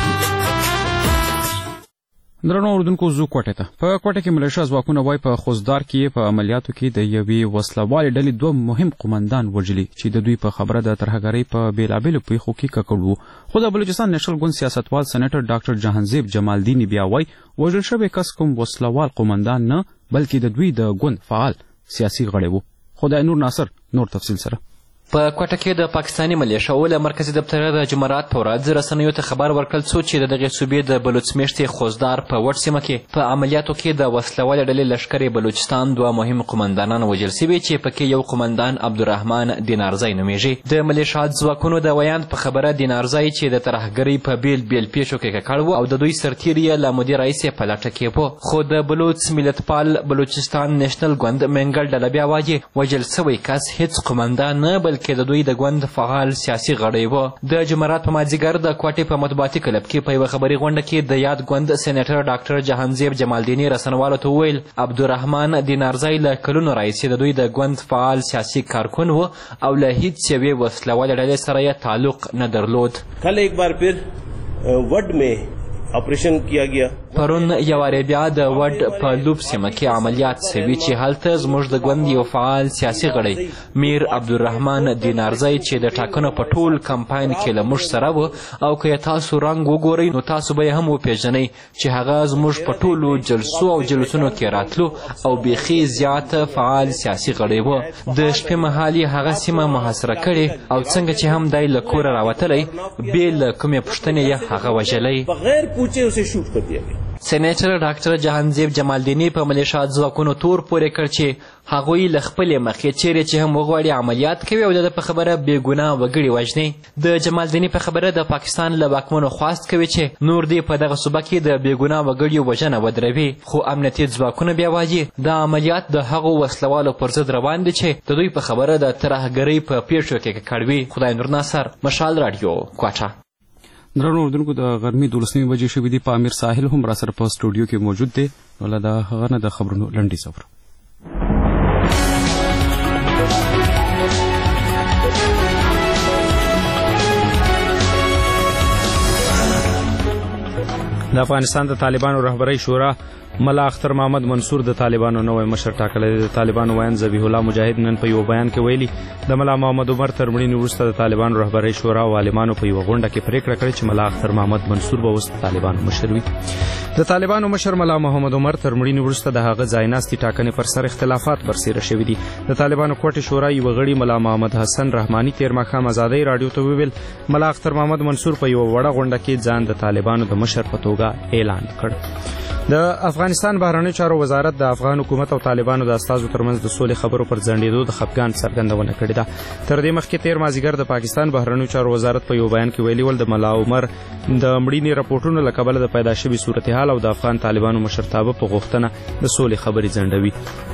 درنو اوریدونکو، زو کوټه ته په کوټه کې ملیشیا ځواکونه وای په خوزدار کې په عملیاتو کې د یوې وسلوالې ډلې دوه مهم قومندان وژلي چې د دوی په خبره د ترهګرۍ په بیلابیلو پیښو کې ککړ وو. خو د بلوچستان نیشنل ګوند سیاستوال سېنیټر ډاکټر جهانزیب جمالدیني بیا وای وژل شوی کس کوم وسلوال قومندان نه بلکې د دوی د ګوند فعال سیاسي غړی وو. خدای نور ناصر نور تفصیل سره. په کوټه کې د پاکستاني ملیشیاو له مرکزي دفتره د جمعرات په ورځ رسنیو ته خبر ورکړل څو چې د دغې صوبې د بلوچ میشتې خوزدار په وټ سیمه کې په عملیاتو کې د وسلوالې ډلې لښکرې بلوچستان دوه مهم قومندانان وژل سوي چې پکې یو قومندان عبدالرحمن دینارزی نومیږي. د ملیشیات ځواکونو د ویاند په خبره دینارزی چې د ترهګرۍ په بیل بیل پیښو کې ککړ و او د دوی سرتیر یې له مودې راهیسې په لټه کې و، خو د بلوچ ملتپال بلوچستان نیشنل ګوند منګل ډله بیا وایي وژل سوی کس هیڅ قومندان نه بلکې د دوی د ګوند فعال سیاسي غړی و. د جمعرات په مازدیګر د کوټې په مطبوعاتي کلب کې په یوه خبري غونډه کې د یاد ګوند سېنیټر ډاکټر جهانزیب جمالدیني رسنوالو ته وویل عبدالرحمن دینارزی له کلونو راهیسې د دوی د ګوند فعال سیاسي کارکون و او له هیڅ یوې وسلوالې ډلې سره یې تعلق نه درلود. کل ایک بار پھر وڈ میں آپریشن کیا گیا. پرون یوارې بیا د وډ په لوب سیمه کې عملیات سوي چې هلته زموږ د ګوند یو فعال سیاسي غړی میر عبدالرحمن دینارزی چې د ټاکنو په ټول کمپاین کې له موږ سره و او که تاسو رنګ وګورئ نو تاسو به یې هم وپېژنئ چې هغه زموږ په ټولو جلسو او جلوسونو کې راتلو او بیخي زیات فعال سیاسي غړی و. د شپې مهال یې هغه سیمه محاصره کړې او څنګه چې هم دی له کوره راوتلی بې له کومې پوښتنې یې هغه وژلی. بغیر پوچھے اسے شوٹ کر دیا گیا. سینیټر ډاکټر جهانزیب جمالدیني په ملیشیا ځواکونو تور پورې کړ چې هغوی له خپلې مخې چیرې چې هم وغواړي عملیات کوي او د په خبره بېګناه وګړي وژني. د جمالدیني په خبره د پاکستان له واکمنو خواست کوي چې نور دې په دغه صوبه کې د بېګناه وګړیو وژنه ودروي، خو امنیتي ځواکونه بیا وایي دا عملیات د هغو وسلوالو پر ضد روان دي چې د دوی په خبره د ترهګرۍ په پیښو کې ککړ وي. خدای نور ناصر، مشال راډیو، کوټه. درنو اردوونکو د غرمې دولسمې بجې شوې دي. په امیر ساحل هم را سره په سټوډیو کې موجود دی. نو له د هغه نه د خبرونو لنډیز اورو. د افغانستان د طالبانو رهبرۍ شورا ملا اختر محمد منصور د طالبانو نوی مشر ټاکلی دی. د طالبانو ویاند ذبیح الله مجاهد نن په یو بیان کې ویلي د ملا محمد عمر تر مړینې وروسته د طالبانو رهبرۍ شورا او عالمانو په یوه غونډه کې پریکړه کړې چې ملا اختر محمد منصور به اوس د طالبانو مشر وي. د طالبانو مشر ملا محمد عمر تر مړینې وروسته د هغه ځایناستي ټاکنې پر سر اختلافات برسېره شوي دي. د طالبانو کوټې شورا یوه غړي ملا محمد حسن رحماني تېر ماښام ازادۍ راډیو ته وویل ملا اختر محمد منصور په یوه وړه غونډه کې ځان د طالبانو د مشر په توګه اعلان کړ. د افغانستان بهرنیو چارو وزارت د افغان حکومت او طالبانو د استازو ترمنځ د سولې خبرو پر ځنډېدو د خفګان څرګندونه کړې ده. تر دې مخکې تېر مازدیګر د پاکستان بهرنیو چارو وزارت په یو بیان کې ویلي ول د ملا عمر د مړینې راپورټونو له کبله د پیدا شوي صورتحال او د افغان طالبانو مشرتابه په غوښتنه د سولې خبرې ځنډوي.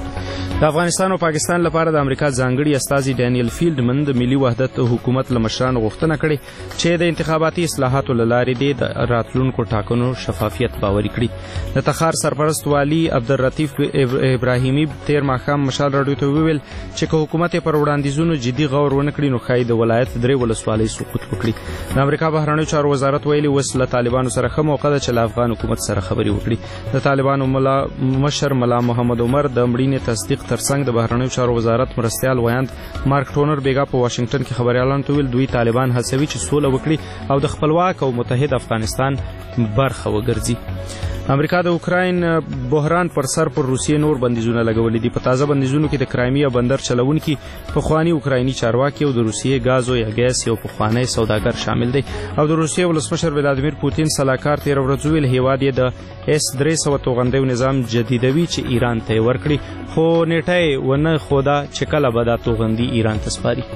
د افغانستان او پاکستان لپاره د امریکا ځانګړي استازي ډانیل فیلډمن د ملي وحدت حکومت له مشرانو غوښتنه کړې چې د انتخاباتي اصلاحاتو له لارې دې د راتلونکو ټاکنو شفافیت باوري کړي. د تخار سرپرست والي عبدالرطیف ابراهیمي تېر ماښام مشال راډیو ته وویل چې که حکومت پر وړاندیزونو جدي غور ونه کړي نو ښایي د ولایت درې ولسوالۍ سقوط وکړي. د امریکا بهرنیو چارو وزارت ویلي اوس له طالبانو سره ښه موقع ده چې له افغان حکومت سره خبرې وکړي. د طالبانو ملا مشر ملا محمد عمر د مړینې تصدیق ترڅنګ د بهرنیو چارو وزارت مرستیال ویاند مارک ټونر بیګا په واشنگټن کې خبریالانو ته ویل دوی طالبان هڅوي چې سوله وکړي او د خپلواک او متحد افغانستان برخه وګرځي. امریکا د اوکراین بحران پر سر پر روسیې نور بندیزونه لګولي دي. په تازه بندیزونو کې د کرایمیا بندر چلونکي پخواني اوکرایني چارواکي او د روسیې ګازو یا ګیس یو پخوانی سوداګر شامل دی او د روسیې ولسمشر ولادیمیر پوتین سلاکار تېره ورځ وویل هیواد یې د اس درې سوه توغندیو نظام جدیدوي چې ایران ته یې ورکړي، خو نیټه یې ونه ښوده چې کله به دا توغندي ایران ته سپاري.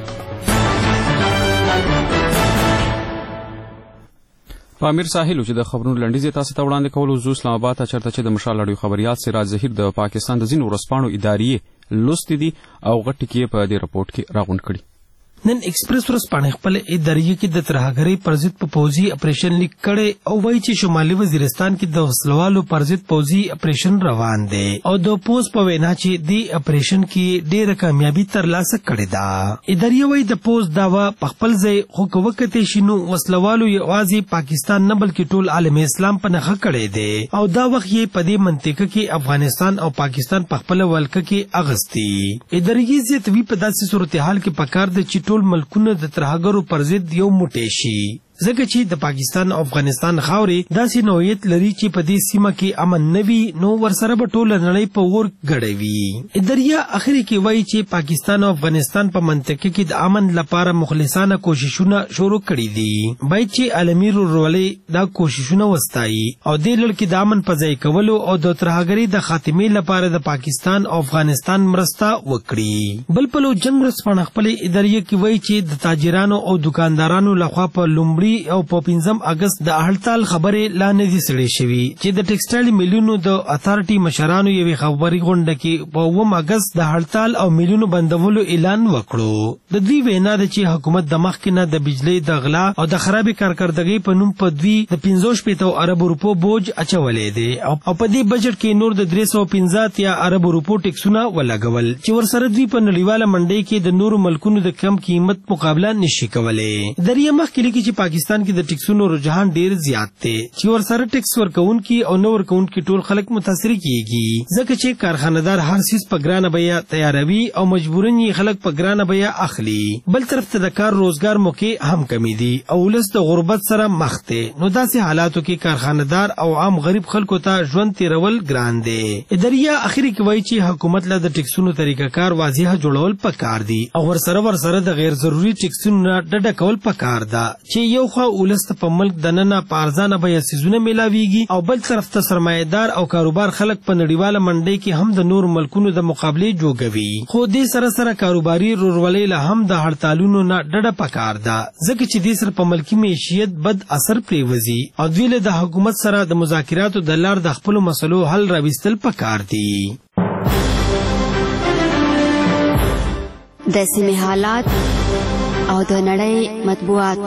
په امیر ساحل چې د خبرونو لنډیز تاسو ته وړاندې کولو زو اسلام آباد ته چرته چې د مشال اړیو خبريال سراج ظهیر د پاکستان د ځینو ورځپاڼو ادارې لوستې دي او غټ کې په دې رپورت کې راغونډ کړي. نن ایکسپریس ورځپاڼې خپل ادارې کې د ترهګرۍ پر ضد په پوځي اپریشن لیک کړي او وایي چې شمالي وزیرستان کې د وسلوالو پر ضد پوځي اپریشن روان دی او د پوز په وینا چې د اپریشن کې ډېره کامیابي ترلاسه کړې ده. ادارې وایي د پوز داوا په خپل ځای خو که وکتې شي نو وسلوالو یوازې پاکستان نه بلکې ټول عالم اسلام په نښه کړی دی او دا وخت یې په دې منطقه کې افغانستان او پاکستان په خپله ولکه کې اغستی. ادارې زیاتوي په داسې صورتحال کې پکار ده چې ټول ملکونه د ترهګرو پر ضد یو موټی شي ځکه چې د پاکستان او افغانستان خاورې داسې نوعیت لري چې په دې سیمه کې امن نه وي نو ورسره به ټوله نړۍ په اور ګډوي. اداریا اخري کې وایي چې پاکستان او افغانستان په منطقه کې د امن لپاره مخلصانه کوششونه شروع کړي دي. باید چې عالمي ورورولۍ دا کوششونه وستایي او دې لړ کې د امن په ځای کولو او د ترهګرۍ د خاتمې لپاره د پاکستان او افغانستان مرسته وکړي. بل پلو جنگ ورځپاڼه خپل ادارې کې وایي چې د تاجرانو او دکاندارانو لخوا په لومړي او په پنځم اگست د هړتال خبرې لا نه دي سړې شوي چې د ټیکسټایل میلونو د اتارټي مشرانو یوې خبري غونډه کې په اووم اگست د هړتال او میلونو بندولو اعلان وکړو. د دوی وینا ده چې حکومت د مخکې نه د بجلی د غلا او د خرابې کارکردګۍ په نوم په دوی د پنځه شپېته اربو روپو بوج اچولی دی او په دې بجټ کې نور د درې سوه پنځه اتیا اربو روپو ټیکسونه ولګول چې ورسره دوی په نړیواله منډۍ کې د نورو ملکونو د کم قیمت مقابله نشي کولی. دریا مخکې لیکي چې پاکستان کې د ټیکسونو رجحان ډیر زیات دی چې ورسره ټیکس ورکوونکي او نه ورکوونکي ټول خلک متاثر کیږي ځکه چې کارخانهدار هر څیز په ګرانه بیه تیاروي او مجبورن یې خلک په ګرانه بیه اخلي. بل طرف ته د کار روزګار موقع هم کمی دي او ولس د غربت سره مخ دی نو داسې حالاتو کې کارخانهدار او عام غریب خلکو ته ژوند تیرول ګران دی. اداریا اخري کې وایي چې حکومت له د ټیکسونو طریقه کار واضحه جوړول پکار دي او ورسره ورسره د غیر ضروري ټیکسونو نه ډډه کول پکار ده چې یو خوا ولس ته په ملک دننه په ارزانه بیه څیزونه میلاویږي او بل طرف ته سرمایه‌دار او کاروبار خلک په نړیواله منډۍ کې هم د نور ملکونو د مقابلې جوګوي. خو دې سره سره کاروباري رورولۍ له هم د هړتالونو نه ډډه پکار ده ځکه چې دې سره په ملکي معیشت بد اثر پرېوځي او دوی له د حکومت سره د مذاکراتو د لارې د خپلو مسلو حل راوستل پکار دي. د سیمې حالات او د نړۍ مطبوعات.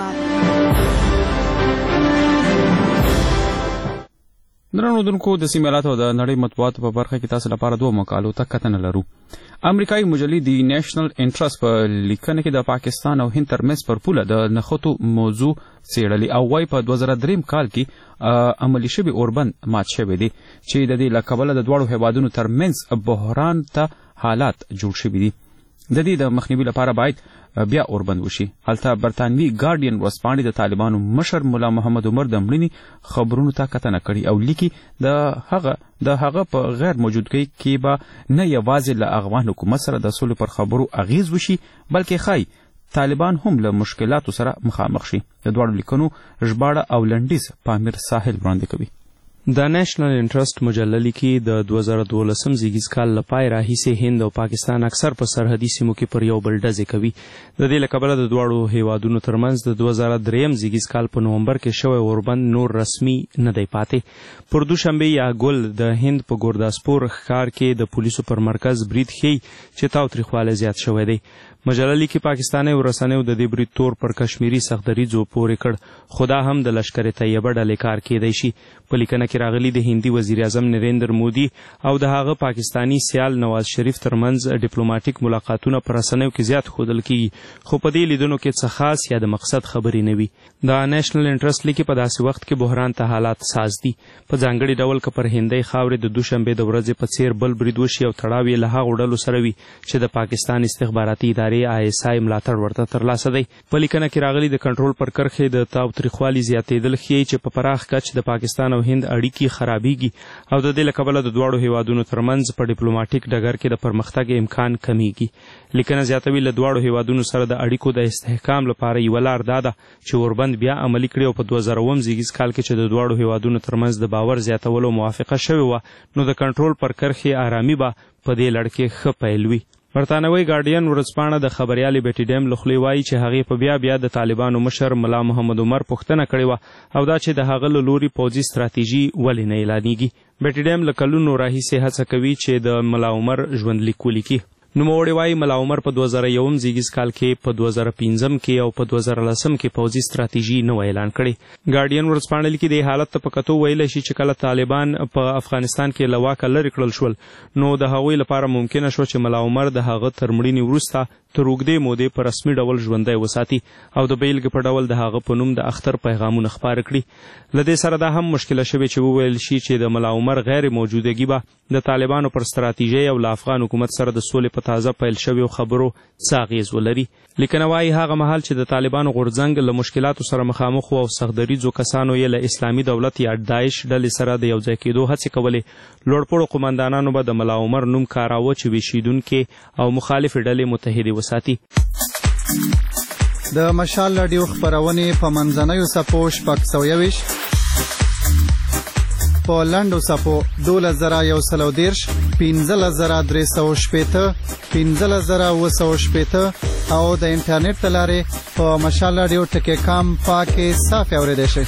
درنو اوریدونکو د سیمې حالات او د نړۍ مطبوعاتو په برخه کې تاسو لپاره دوه مقالو ته کتنه لرو. امریکایي مجلې د نیشنل انټرست په لیکنه کې د پاکستان او هند ترمنځ پر پوله د نښتو موضوع څېړلې او وايي په دوه زره دریم کال کې عملي شوي اوربند مات شوی دی چې د دې له کبله د دواړو هیوادونو ترمنځ بحران ته حالات جوړ شوي دي. د دې د مخنیوي لپاره باید بیا اوربند وشي. هلته برطانوي ګارډین ورځپاڼې د طالبانو مشر ملا محمد عمر د مړینې خبرونو ته کتنه کړې او لیکي د هغه د هغه په غیر موجودګۍ کې به نه یوازې له افغان حکومت سره د سولې پر خبرو اغیز وشي بلکې ښایي طالبان هم له مشکلاتو سره مخامخ شي. د دواړو لیکنو ژباړه او لنډیز پامیر ساحل وړاندې کوي. د نیشنل انټرست مجله لیکي د دوه زره دولسم زیږیز کال له پای راهیسې هند او پاکستان اکثر په سرحدي سیمو کې پر یو بل ډزې کوي. د دې له کبله د دواړو هیوادونو ترمنځ د دوه زره دریم زیږیز کال په نومبر کې شوی اوربند نور رسمي نه دی پاتې. پر دوشنبې یا ګل د هند په ګورداسپور ښار کې د پولیسو پر مرکز برید ښیي چې تاوتریخوالی زیات شوی دی. مجله لیکي پاکستاني رسنیو د دې برید تور پر کشمیري سختدریځو پورې کړ خو دا هم د لشکر طیبه ډلې کار کیدی شي. په لیکنه کې راغلي د هندي وزیر اعظم نریندر مودي او د هغه پاکستانی سیال نواز شریف ترمنځ ډیپلوماټیک ملاقاتونه پر رسنیو کې زیات ښودل کیږي خو په دې لیدنو کې څه خاص یا د مقصد خبرې نه وي. د نیشنل انټرست لیکي په داسې وخت کې بحران ته حالات ساز دي. په ځانګړي ډول که پر هندۍ خاورې د دوشنبې د ورځې په څیر بل برید وشي او تړاو یې له هغو ډلو سره وي چې د پاکستان استخباراتي ادارې آی اس آی ملاتړ ورته ترلاسه دی. په لیکنه کې راغلي د کنټرول پر کرښې د تاوتریخوالي زیاتېدل ښیي چې په پراخ کچ د پاکستان او هند اړیکې خرابېږي او د دې له کبله د دواړو هیوادونو ترمنځ په ډیپلوماټیک ډګر کې د پرمختګ امکان کمیږي. لیکنه زیاتوي له دواړو هیوادونو سره د اړیکو د استحکام لپاره یوه لار دا ده چې اوربند بیا عملي کړي او په دوه زره اووم زیږیز کال کې چې د دواړو هیوادونو ترمنځ د باور زیاتولو موافقه شوې وه نو د کنټرول پر کرښې آرامي به په دې لړ کې ښه پیل وي. برطانوي ګارډین ورځپاڼه د خبریالې بیټي ډیم له خولې وایي چې هغې په بیا بیا د طالبانو مشر ملا محمد عمر پوښتنه کړې وه او دا چې د هغه له لوري پوځي ستراتیژي ولې نه اعلانیږي. بیټي ډیم له کلونو راهیسې هڅه کوي چې د ملا عمر ژوندلیک ولیکي. نوموړی وایي ملا عمر په دوه زره یوم زیږیز کال کې په دوه زره پنځم کې او په دوه زره لسم کې پوځي ستراتیژي نه وه اعلان کړې. ګارډین ورځپاڼه لیکي دې حالت ته په کتو ویلی شي چې کله طالبان په افغانستان کې له واکه لرې کړل شول نو د هغوی لپاره ممکنه شوه چې ملا عمر د هغه تر مړینې وروسته تر اوږدې مودې په رسمي ډول ژوندی وساتي او د بیلګې په ډول د هغه په نوم د اختر پیغامونه خپاره کړي. له دې سره دا هم مشکله شوې چې وویل شي چې د ملا عمر غیر موجودګي به د طالبانو پر ستراتیژۍ او له افغان حکومت سره د سولې په تازه پیل شویو خبرو څه اغېز ولري. لیکنه وایي هغه مهال چې د طالبانو غورځنګ له مشکلاتو سره مخامخ او سختدریځو کسانو یې له اسلامي دولت یا داعش ډلې سره د یوځای کېدو هڅې کولې لوړپوړو قمندانانو به د ملا عمر نوم کاراوه چې ویشیدونکې او مخالفې ډلې متحدې وساتي. د مشال راډیو خپرونې په منځنیو څپو شپږ سوه یویشت په لنډو څپو دولس زره یو سل او دېرش پنځلس زره درې سوه شپېته پنځلس زره اووه سوه شپېته او د انټرنیټ له لارې په مشال راډیو ټکي کام پاکې صافې اورېدی شئ.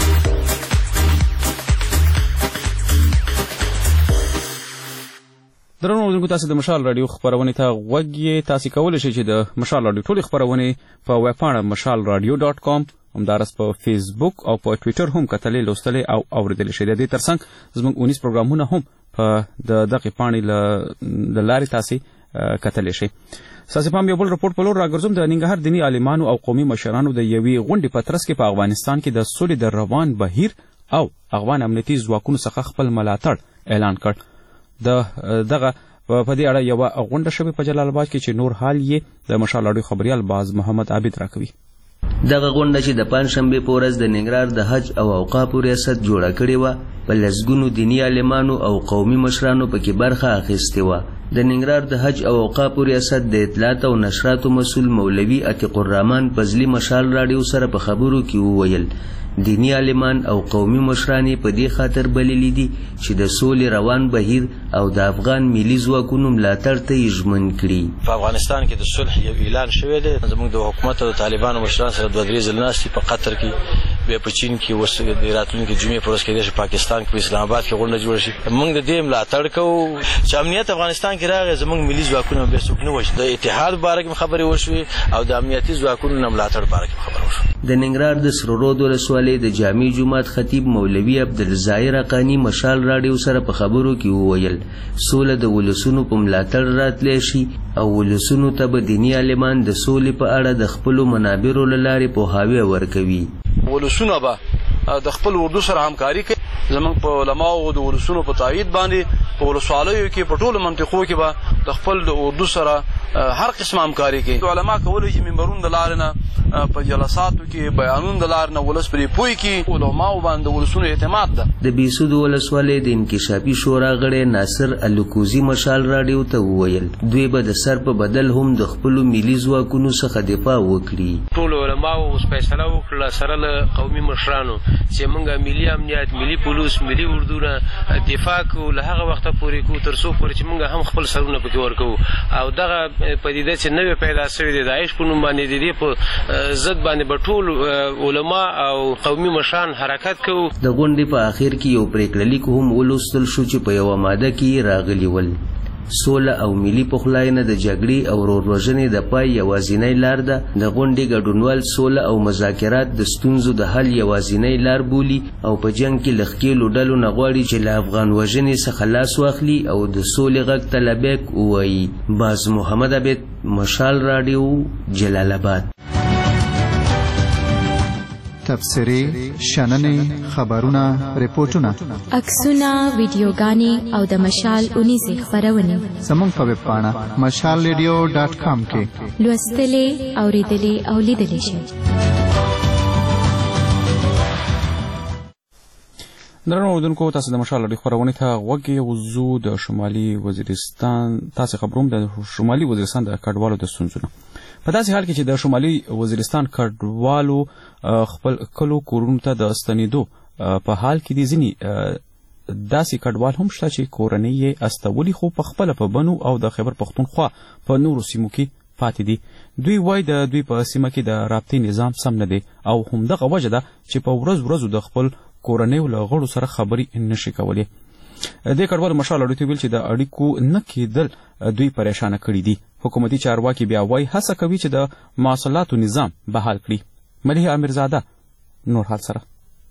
درنو اوریدونکو تاسو د مشال راډیو خپرونې ته غوږ یې. تاسو کولی شئ چې د مشال راډیو ټولې خپرونې په ویبپاڼه مشال راډیو ډاټ کام همداراز په فیسبوک او په ټویټر هم کتلې لوستلې او اورېدلی شئ. د دې ترڅنګ زموږ اونیز پروګرامونه هم په د دغې پاڼې د لارې تاسې کتلی شئ. ستاسې پام یو بل رپورټ په لور راګرځوم. د ننګرهار دیني عالمانو او قومي مشرانو د یوې غونډې په ترڅ کې په افغانستان کې د سولې د روان بهیر او افغان امنیتي ځواکونو څخه خپل ملاتړ اعلان کړ. د دغه په دې اړه یوه غونډه شوې په جلال آباد کې چې نور حال یې د مشال راډیو خبریال باز محمد عابد راکوي. دغه غونډه چې د پنجشنبې په ورځ د ننګرهار د حج او اوقافو ریاست جوړه کړې وه په لسګونو دیني عالمانو او قومي مشرانو پکې برخه اخیستې وه. د ننګرهار د حج او اوقافو ریاست د اطلاعات او نشراتو مسؤل مولوي عتیق الرحمن فضلي مشال راډیو سره په خبرو کې وویل دینی عالمان او قومي مشران په دې خاطر بللي دي چې د سولې روان بهیر او د افغان ملي ځواکونو ملاتړ ته یې ژمن کړي. په افغانستان کې د صلح یو اعلان شوی دی. زموږ د حکومت او د طالبانو مشران سره دوه درې ځله ناستې په قطر کې بیا په چین کې اوس د راتلونکي جمعې په ورځ کېدای شي پاکستان کې په اسلام آباد کې غونډه جوړه شي. موږ د دې ملاتړ کوو چې امنیت افغانستان کې راغی زموږ ملي ځواکونه بیا څوک نه وژني. د اتحاد باره کې خبرې وشوې او د امنیتي ځواکونو نه ملاتړ باره کې خبره وشوه. د ننګرهار د سره رود ولسوالۍ د جامع جومات خطیب مولوي عبدالظاهر حقانی مشال راډیو سره په خبرو کې وویل سوله د ولسونو په ملاتړ راتلی شي او ولسونو ته به دیني عالمان د سولې په اړه د خپلو منابرو له لارې پوهاوی ورکوي. ولسونه به د خپل اردو سره همکاري کوي. زمونږ په علماو د ولسونو په تایید باندې په ولسوالیو کې په ټولو منطقو کې به د خپل د اردو سره هر قسم همکاري کوي. علما کولی چې منبرون د لارې نه په جلساتو کې بیانون د لارې نه ولس پرې پوه کړي. علماو باندې ولسونو اعتماد ده. د بیسود ولسوالۍ د انکشافي شورا غړی ناصر الکوزي مشال راډیو ته وویل دوی به د سر په بدل هم د خپلو ملي ځواکونو څخه دفاع وکړي. ټولو علماو اوس فیصله وکړه سره له قومي مشرانو چې موږ ملي امنیت ملي پولیس ملي اردو نه دفاع کوو له هغه وخته پورې کوو تر څو پورې چې موږ هم خپل سرونه پکې ورکوو. او دغه پدیده چې نوې پیدا شوې ده د عیش په نوم باندې د دې په ضد باندې به ټول علما او قومي مشران حرکت کوو. د غونډې په آخر کې یو پریکړه لیک هم ولوستل شو چې په یوه ماده کې راغلي ول سوله او ملي پخلاینه د جګړې او وروروژنې د پای یوازینۍ لار ده. د غونډې ګډونوال سوله او مذاکرات د ستونزو د حل یوازینۍ لار بولي او په جنګ کې له ښکېلو ډلو نه غواړي چې له افغان وژنې څخه لاس واخلي او د سولې غږ ته لبیک ووایي. باز محمد عبید مشال راډیو جلال آباد. تبصرې شننې خبرونه ریپورتونه عکسونه ویډیوګانې او د مشال اونیزې خپرونې زموږ په ویب پاڼه مشال ریډیو ډاټ کام کې لوستلې اورېدلې او لیدلې شئ. درنو اوریدونکو تاسو د مشال راډیو خپرونې ته غوږ یوځو. د شمالي وزیرستان تاسو خبروم د شمالي وزیرستان د کډوالو د ستونزو په داسې حال کې چې د شمالي وزیرستان کډوالو خپل کلو کورونو ته د ستنېدو په حال کې دي ځینې داسې کډوال هم شته چې کورنۍ یې استولي خو په خپله په بنو او د خیبر پښتونخوا په نورو سیمو کې پاتې دي. دوی وایي د دوی په سیمه کې د رابطې نظام سم نه دی او همدغه وجه ده چې په ورځ ورځو د خپل کورنیو له غړو سره خبرې نشي کولی. د کډوالو مشال راډیو ته ویل چې د اړیکو نه کېدل دوی پریشانه کړي دي. حکومتي چارواکي بیا وایي هڅه کوي چې د مواصلاتو نظام بحال کړي. ملیحه امیرزاده نور حال سره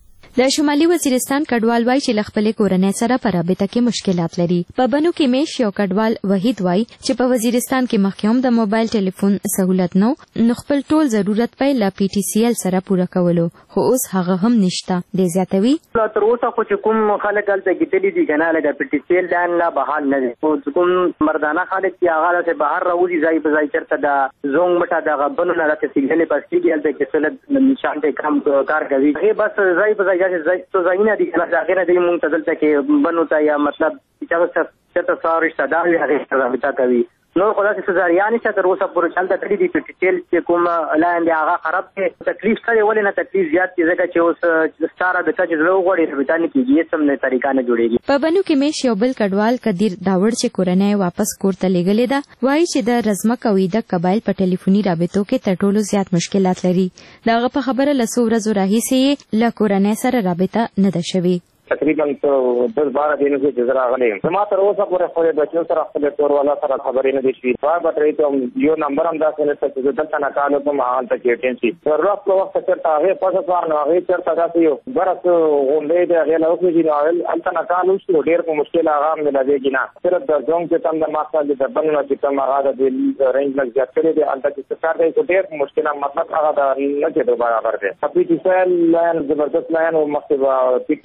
د شمالي وزیرستان کډوال وایي چې له خپلې کورنۍ سره په رابطه کې مشکلات لري. په بنو کې میش یو کډوال وحید وایي چې په وزیرستان کې مخکې هم د موبایل ټلیفون سهولت نه نو خپل ټول ضرورت په لا پی ټي سی ایل سره پوره کولو خو اوس هغه هم نشته. دی زیاتوي تر اوسه خو چې کوم خلک هلته ګېدلي دي که نه لکه پی ټي سی ایل لاین لا بحال نه دی. کوم مردانه خلک چې هغه داسې بهر راوځي ځای په ځای چېرته د زونګ مټه دغه بنو نه داسې سیګنلې پس کېږي هلته کې څه نشان دی کم کار کوي هغې بس ځای په ځای داسې ځایونه دي که نه د هغې نه دوی مونږ ته دلته کې بنو ته یا مطلب چې چېرته څه رشته دار وي هغې سره رابطه کوي. نور خو داسې څه ذریعه نشته تر اوسه پورې چې هلته کړي دي پی ټي سی ایل چې کوم لاین دی هغه خراب دی. تکلیف شته دی ولې نه تکلیف زیات دی ځکه چې اوس ستا رابطه چې زړه وغواړي رابطه نه کېږي هېڅ هم نه طریقه نه جوړېږي. په بنو کې میش یو بل کډوال قدیر داوړ چې کورنۍ واپس کور ته لېږلې ده وایي چې د رزمک او ایده قبایل په ټلیفوني رابطو کې تر ټولو زیات مشکلات لري. د هغه په خبره له څو ورځو راهیسې یې له کورنۍ سره رابطه نه ده شوې. تقریبا دس بارہ دنوں سے جزر راغلی یم زما تر اوسه پورې خپلې بچو سره خپلې کوروالا سره خبرې نه دي شوي. بار به ترې ته یو نمبر هم داسې نشته چې زه دلته نه کال وکړم هلته کې اټین شي. ضرورت په وخت چېرته هغې پسه کړه نو هغې چېرته داسې یو بره څه غونډۍ دی هغې له وکړي نو هلته نه کال وشو ډېر په مشکل هغه هم ملاوېږي نه. صرف د زونګ چې کوم د ماسال د بل نه چې کوم هغه د رینج لږ زیات کړی دی هلته چې څه کار دی خو ډېر په مشکل مطلب هغه د نه کېدو برابر دی. پي ټي سی ایل لاین زبردست لاین و مخکې به ټیک ټاک زموږ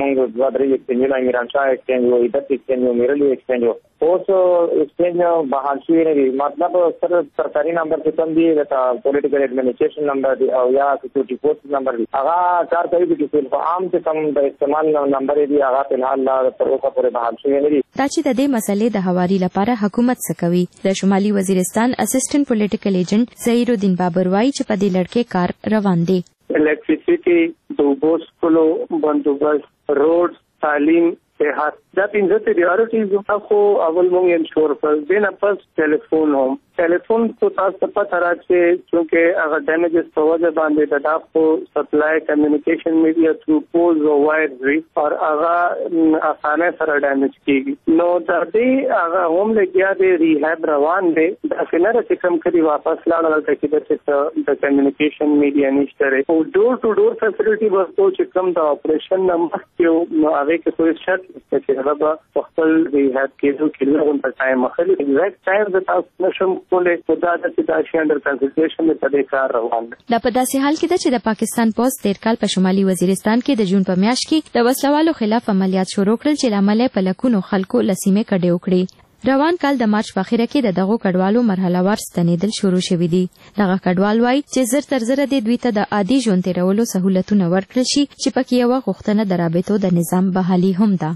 زمونږ دوه درې ایکسچینجونه میران شاه ایکسچینج و عدت ایکسچینج و میرلی ایکسچینج و اوس ایکسچینج بحال شوي نه دي. مطلب سر سرکاري نمبر چې کوم دي لکه پولیټیکل ایڈمنسټریشن نمبر دی او یا سکیورټي فورس نمبر دی هغه کار کوي چې په عام چې کوم د استعمال نمبر دی هغه په حال تر اوسه پورې بحال شوي نه دي. دا چې د دې مسلې د هواري لپاره حکومت څه کوي، د شمالي وزیرستان اسسټنټ پولیټیکل ایجنټ ظهیر الدین بابر وایي چې په دې لړ کې کار روان دی. الکتریسيټي، د اوبو سکلو بندوبست، روډ، تعلیم، صحت، دا پنځه پریارټیز خو اول مونږ انشور پر دینه پس ټلیفون هم ټلیفون کو تاسو په تر چې چې هغه ډیمیجز په وجه باندې د دافو سپلای کمیونیکیشن میډیا تھرو پولز او وایرز وی او هغه اسانه سره ډیمیج کیږي نو د دې هغه هم لګیا دی ریهاب روان دی د فنر چې کوم کړي واپس لاړل ته چې د کمیونیکیشن میډیا نشته او ډور ټو ډور فیسیلیټي ورته چې کوم د اپریشن نمبر کې نو هغه کې څه شرط چې هغه په خپل ریهاب کې څو کیلو په ټایم مخالي ایگزیکټ ټایم د تاسو نشم کولای خو دا د چې انډر کنسلټیشن په دې کار روان دی. دا په داسې حال کې ده چې د پاکستان پولیس تیر کال په شمالي وزیرستان کې د جون په میاشت کې د وسلوالو خلاف عملیات شروع کړل چې لامل په لکونو خلکو لسیمه کډې وکړي. روان کال د مارچ په اخره کې د دغو کډوالو مرحله وار ستنېدل شروع شوي دي. دغه کډوال وایي چې زر تر زره د دوی ته د عادي ژوند تیرولو سهولتونه ورکړل شي چې پکې یوه غوښتنه د رابطو د نظام بحالي هم ده.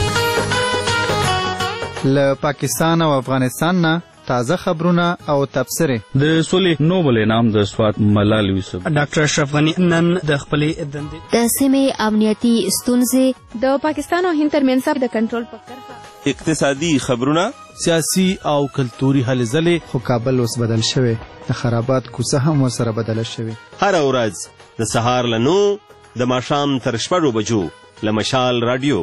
له پاکستان او افغانستان نه تازه خبرونه او تبصرې. د سولې نوبل انعام د سوات ملال یوسف ډاکټر اشرف غنی نن د خپلې دندې د سیمې امنیتي ستونزې د پاکستان او هند ترمنځ د کنټرول په کرښه اقتصادي خبرونه سیاسي او کلتوري هلې ځلې خو کابل اوس بدل شوی د خرابات کوڅه هم ورسره بدله شوې. هر ورځ د سهار له نو د ماښام تر شپږو بجو له مشال رادیو.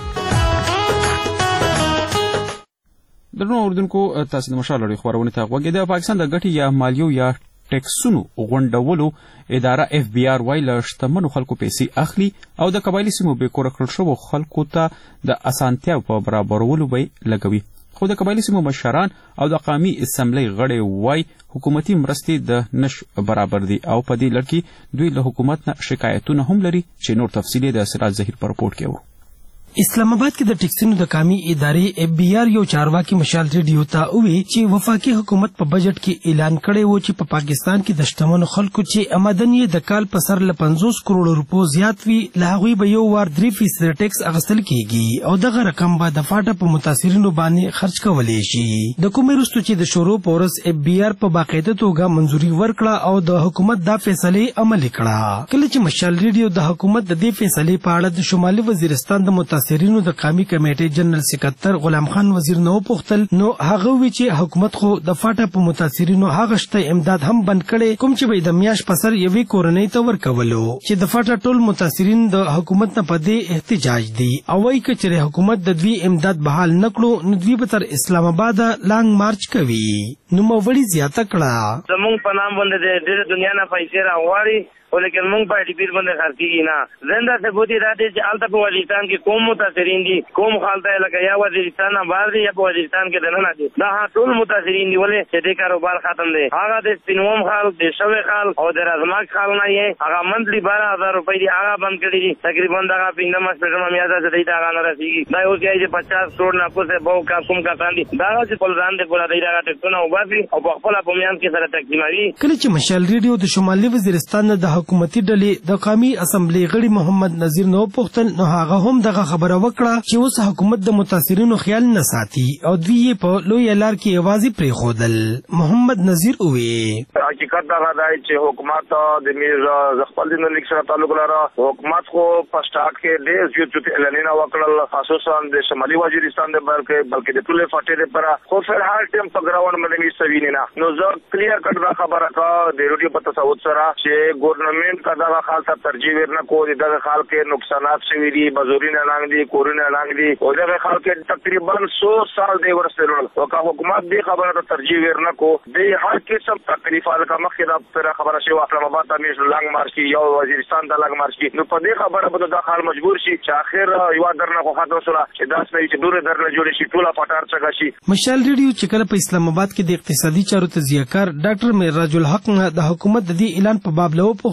درنو اوردونکو تاسو د مشال لړۍ خبرونه ته غوږی د پاکستان د ګټې یا مالیو یا ټیکسونو غونډولو اداره اف بی آر وايي له شتمنو خلکو پیسې اخلي او د قبایلي سیمو بې کوره کړل شوو خلکو ته د اسانتیا په برابرولو به لګوي. خو د قبایلي سیمو مشران او د قومي اسمبلی غړي وايي حکومتي مرستې د نش برابر دي او په دې لړ کې دوی له حکومت نه شکایتونه هم لري چې نور تفصیل د سراج ظهیر په رپورټ کې ورو. اسلام آباد کې د ټیکسونو د قومي ادارې اف بی آر یو چارواکي مشال ریډیو ته وویل چې وفاقي حکومت په بجټ کې اعلان کړی و چې په پاکستان کې د شتمنو خلکو چې آمدن یې د کال په سر له پنځوس کروڑ روپو زیات وي له هغوی به یو وار درې فیصد ټیکس اخیستل کیږي او دغه رقم به د فاټه په متاثرینو باندې خرج کولی شي. د کومې وروسته چې د شروع په ورځ اف بی آر په باقاعده توګه منظوري ورکړه او د حکومت دا فیصلې عملي کړه. کله چې مشال ریډیو د حکومت د دې فیصلې په اړه د شمالي وزیرستان د متاثرینو د قومي کمیټې جنرال سکرټر غلام خان وزیر نو پوښتل نو هغه وی چې حکومت خو د فاټه په متاثرینو هغه شته امداد هم بند کړي کوم چې د میاش په سر یوې کورنۍ ته ورکولو چې د فاټه ټول متاثرین د حکومت نه په دې احتجاج دي او وايي چې حکومت د دوی امداد بحال نکړو نو دوی به تر اسلام آباد لانګ مارچ کوي. نو موړي زیاته کړه زموږ په نام باندې د دنیا نه پیسې راوړي ولیکن مونږ په ډی پیر باندې خرڅیږي نه زنده ثبوت را دي چې الته په وزیرستان کې کوم متاثرین دي کوم خالته لکه یا وزیرستان باندې دي یا په وزیرستان کې دنه نه دي دا ټول متاثرین دي ولې چې د کاروبار ختم دي هغه د سپینوم خال د شوې خال او د رازماک خال نه یې هغه منتلی بارہ هزار روپۍ دي هغه بند کړی دي تقریبا دا پینځه ماس په سم یاد ده چې دا هغه نه رسیږي دا یو چې پچاس کروڑ نه پوسه بو کا کوم کا تاندي دا چې بلران دي ګور دی دا ټکونه او باسي او په خپل په میان کې سره تقسیموي. کله چې مشال ریډیو د شمالي وزیرستان د حکومتي ډلې د قومي اسمبلی غړي محمد نذیر نو پوښتل نو هغه هم دغه خبره وکړه چې اوس حکومت د متاثرینو خیال نه ساتي او دوی په لوی لار کې اوازې پرې خودل. محمد نذیر ووی حقیقت دا دی چې حکومت د میر خپل د لیک سره تعلق لري حکومت خو په سٹارټ کې ډېر زیات اعلانونه وکړل خصوصا د شمالي وزیرستان د بلکې بلکې د ټولې فاټې لپاره خو فر هر ټیم په ګراوند باندې سوي نه نو زه کلیر کړه خبره کا د ریډیو په تصوت سره چې ګورنمنت کا دا خال ته ترجیح ورنه کو دغه خال کې نقصانات شوي دي بازورینه لاندې دي کورونه لاندې دي او دغه خال کې تقریبا سو سال دی ورسېرل او کا حکومت دې خبره ته ترجیح ورنه کو د هر قسم تکلیفات کا مخکې دا پر خبره شوی اسلام آباد ته میش لنګ مارشي یو وزیرستان ته لنګ مارشي نو په دې خبره به دا خال مجبور شي چې اخر یو درنه خو خاطر سره چې داس نه چې دوره درنه جوړ شي ټوله پټار څنګه شي. مشال ریډیو چې کله په اسلام آباد کې د اقتصادي چارو تجزیه‌کار ډاکټر معراج الحق د حکومت د دې اعلان په باب له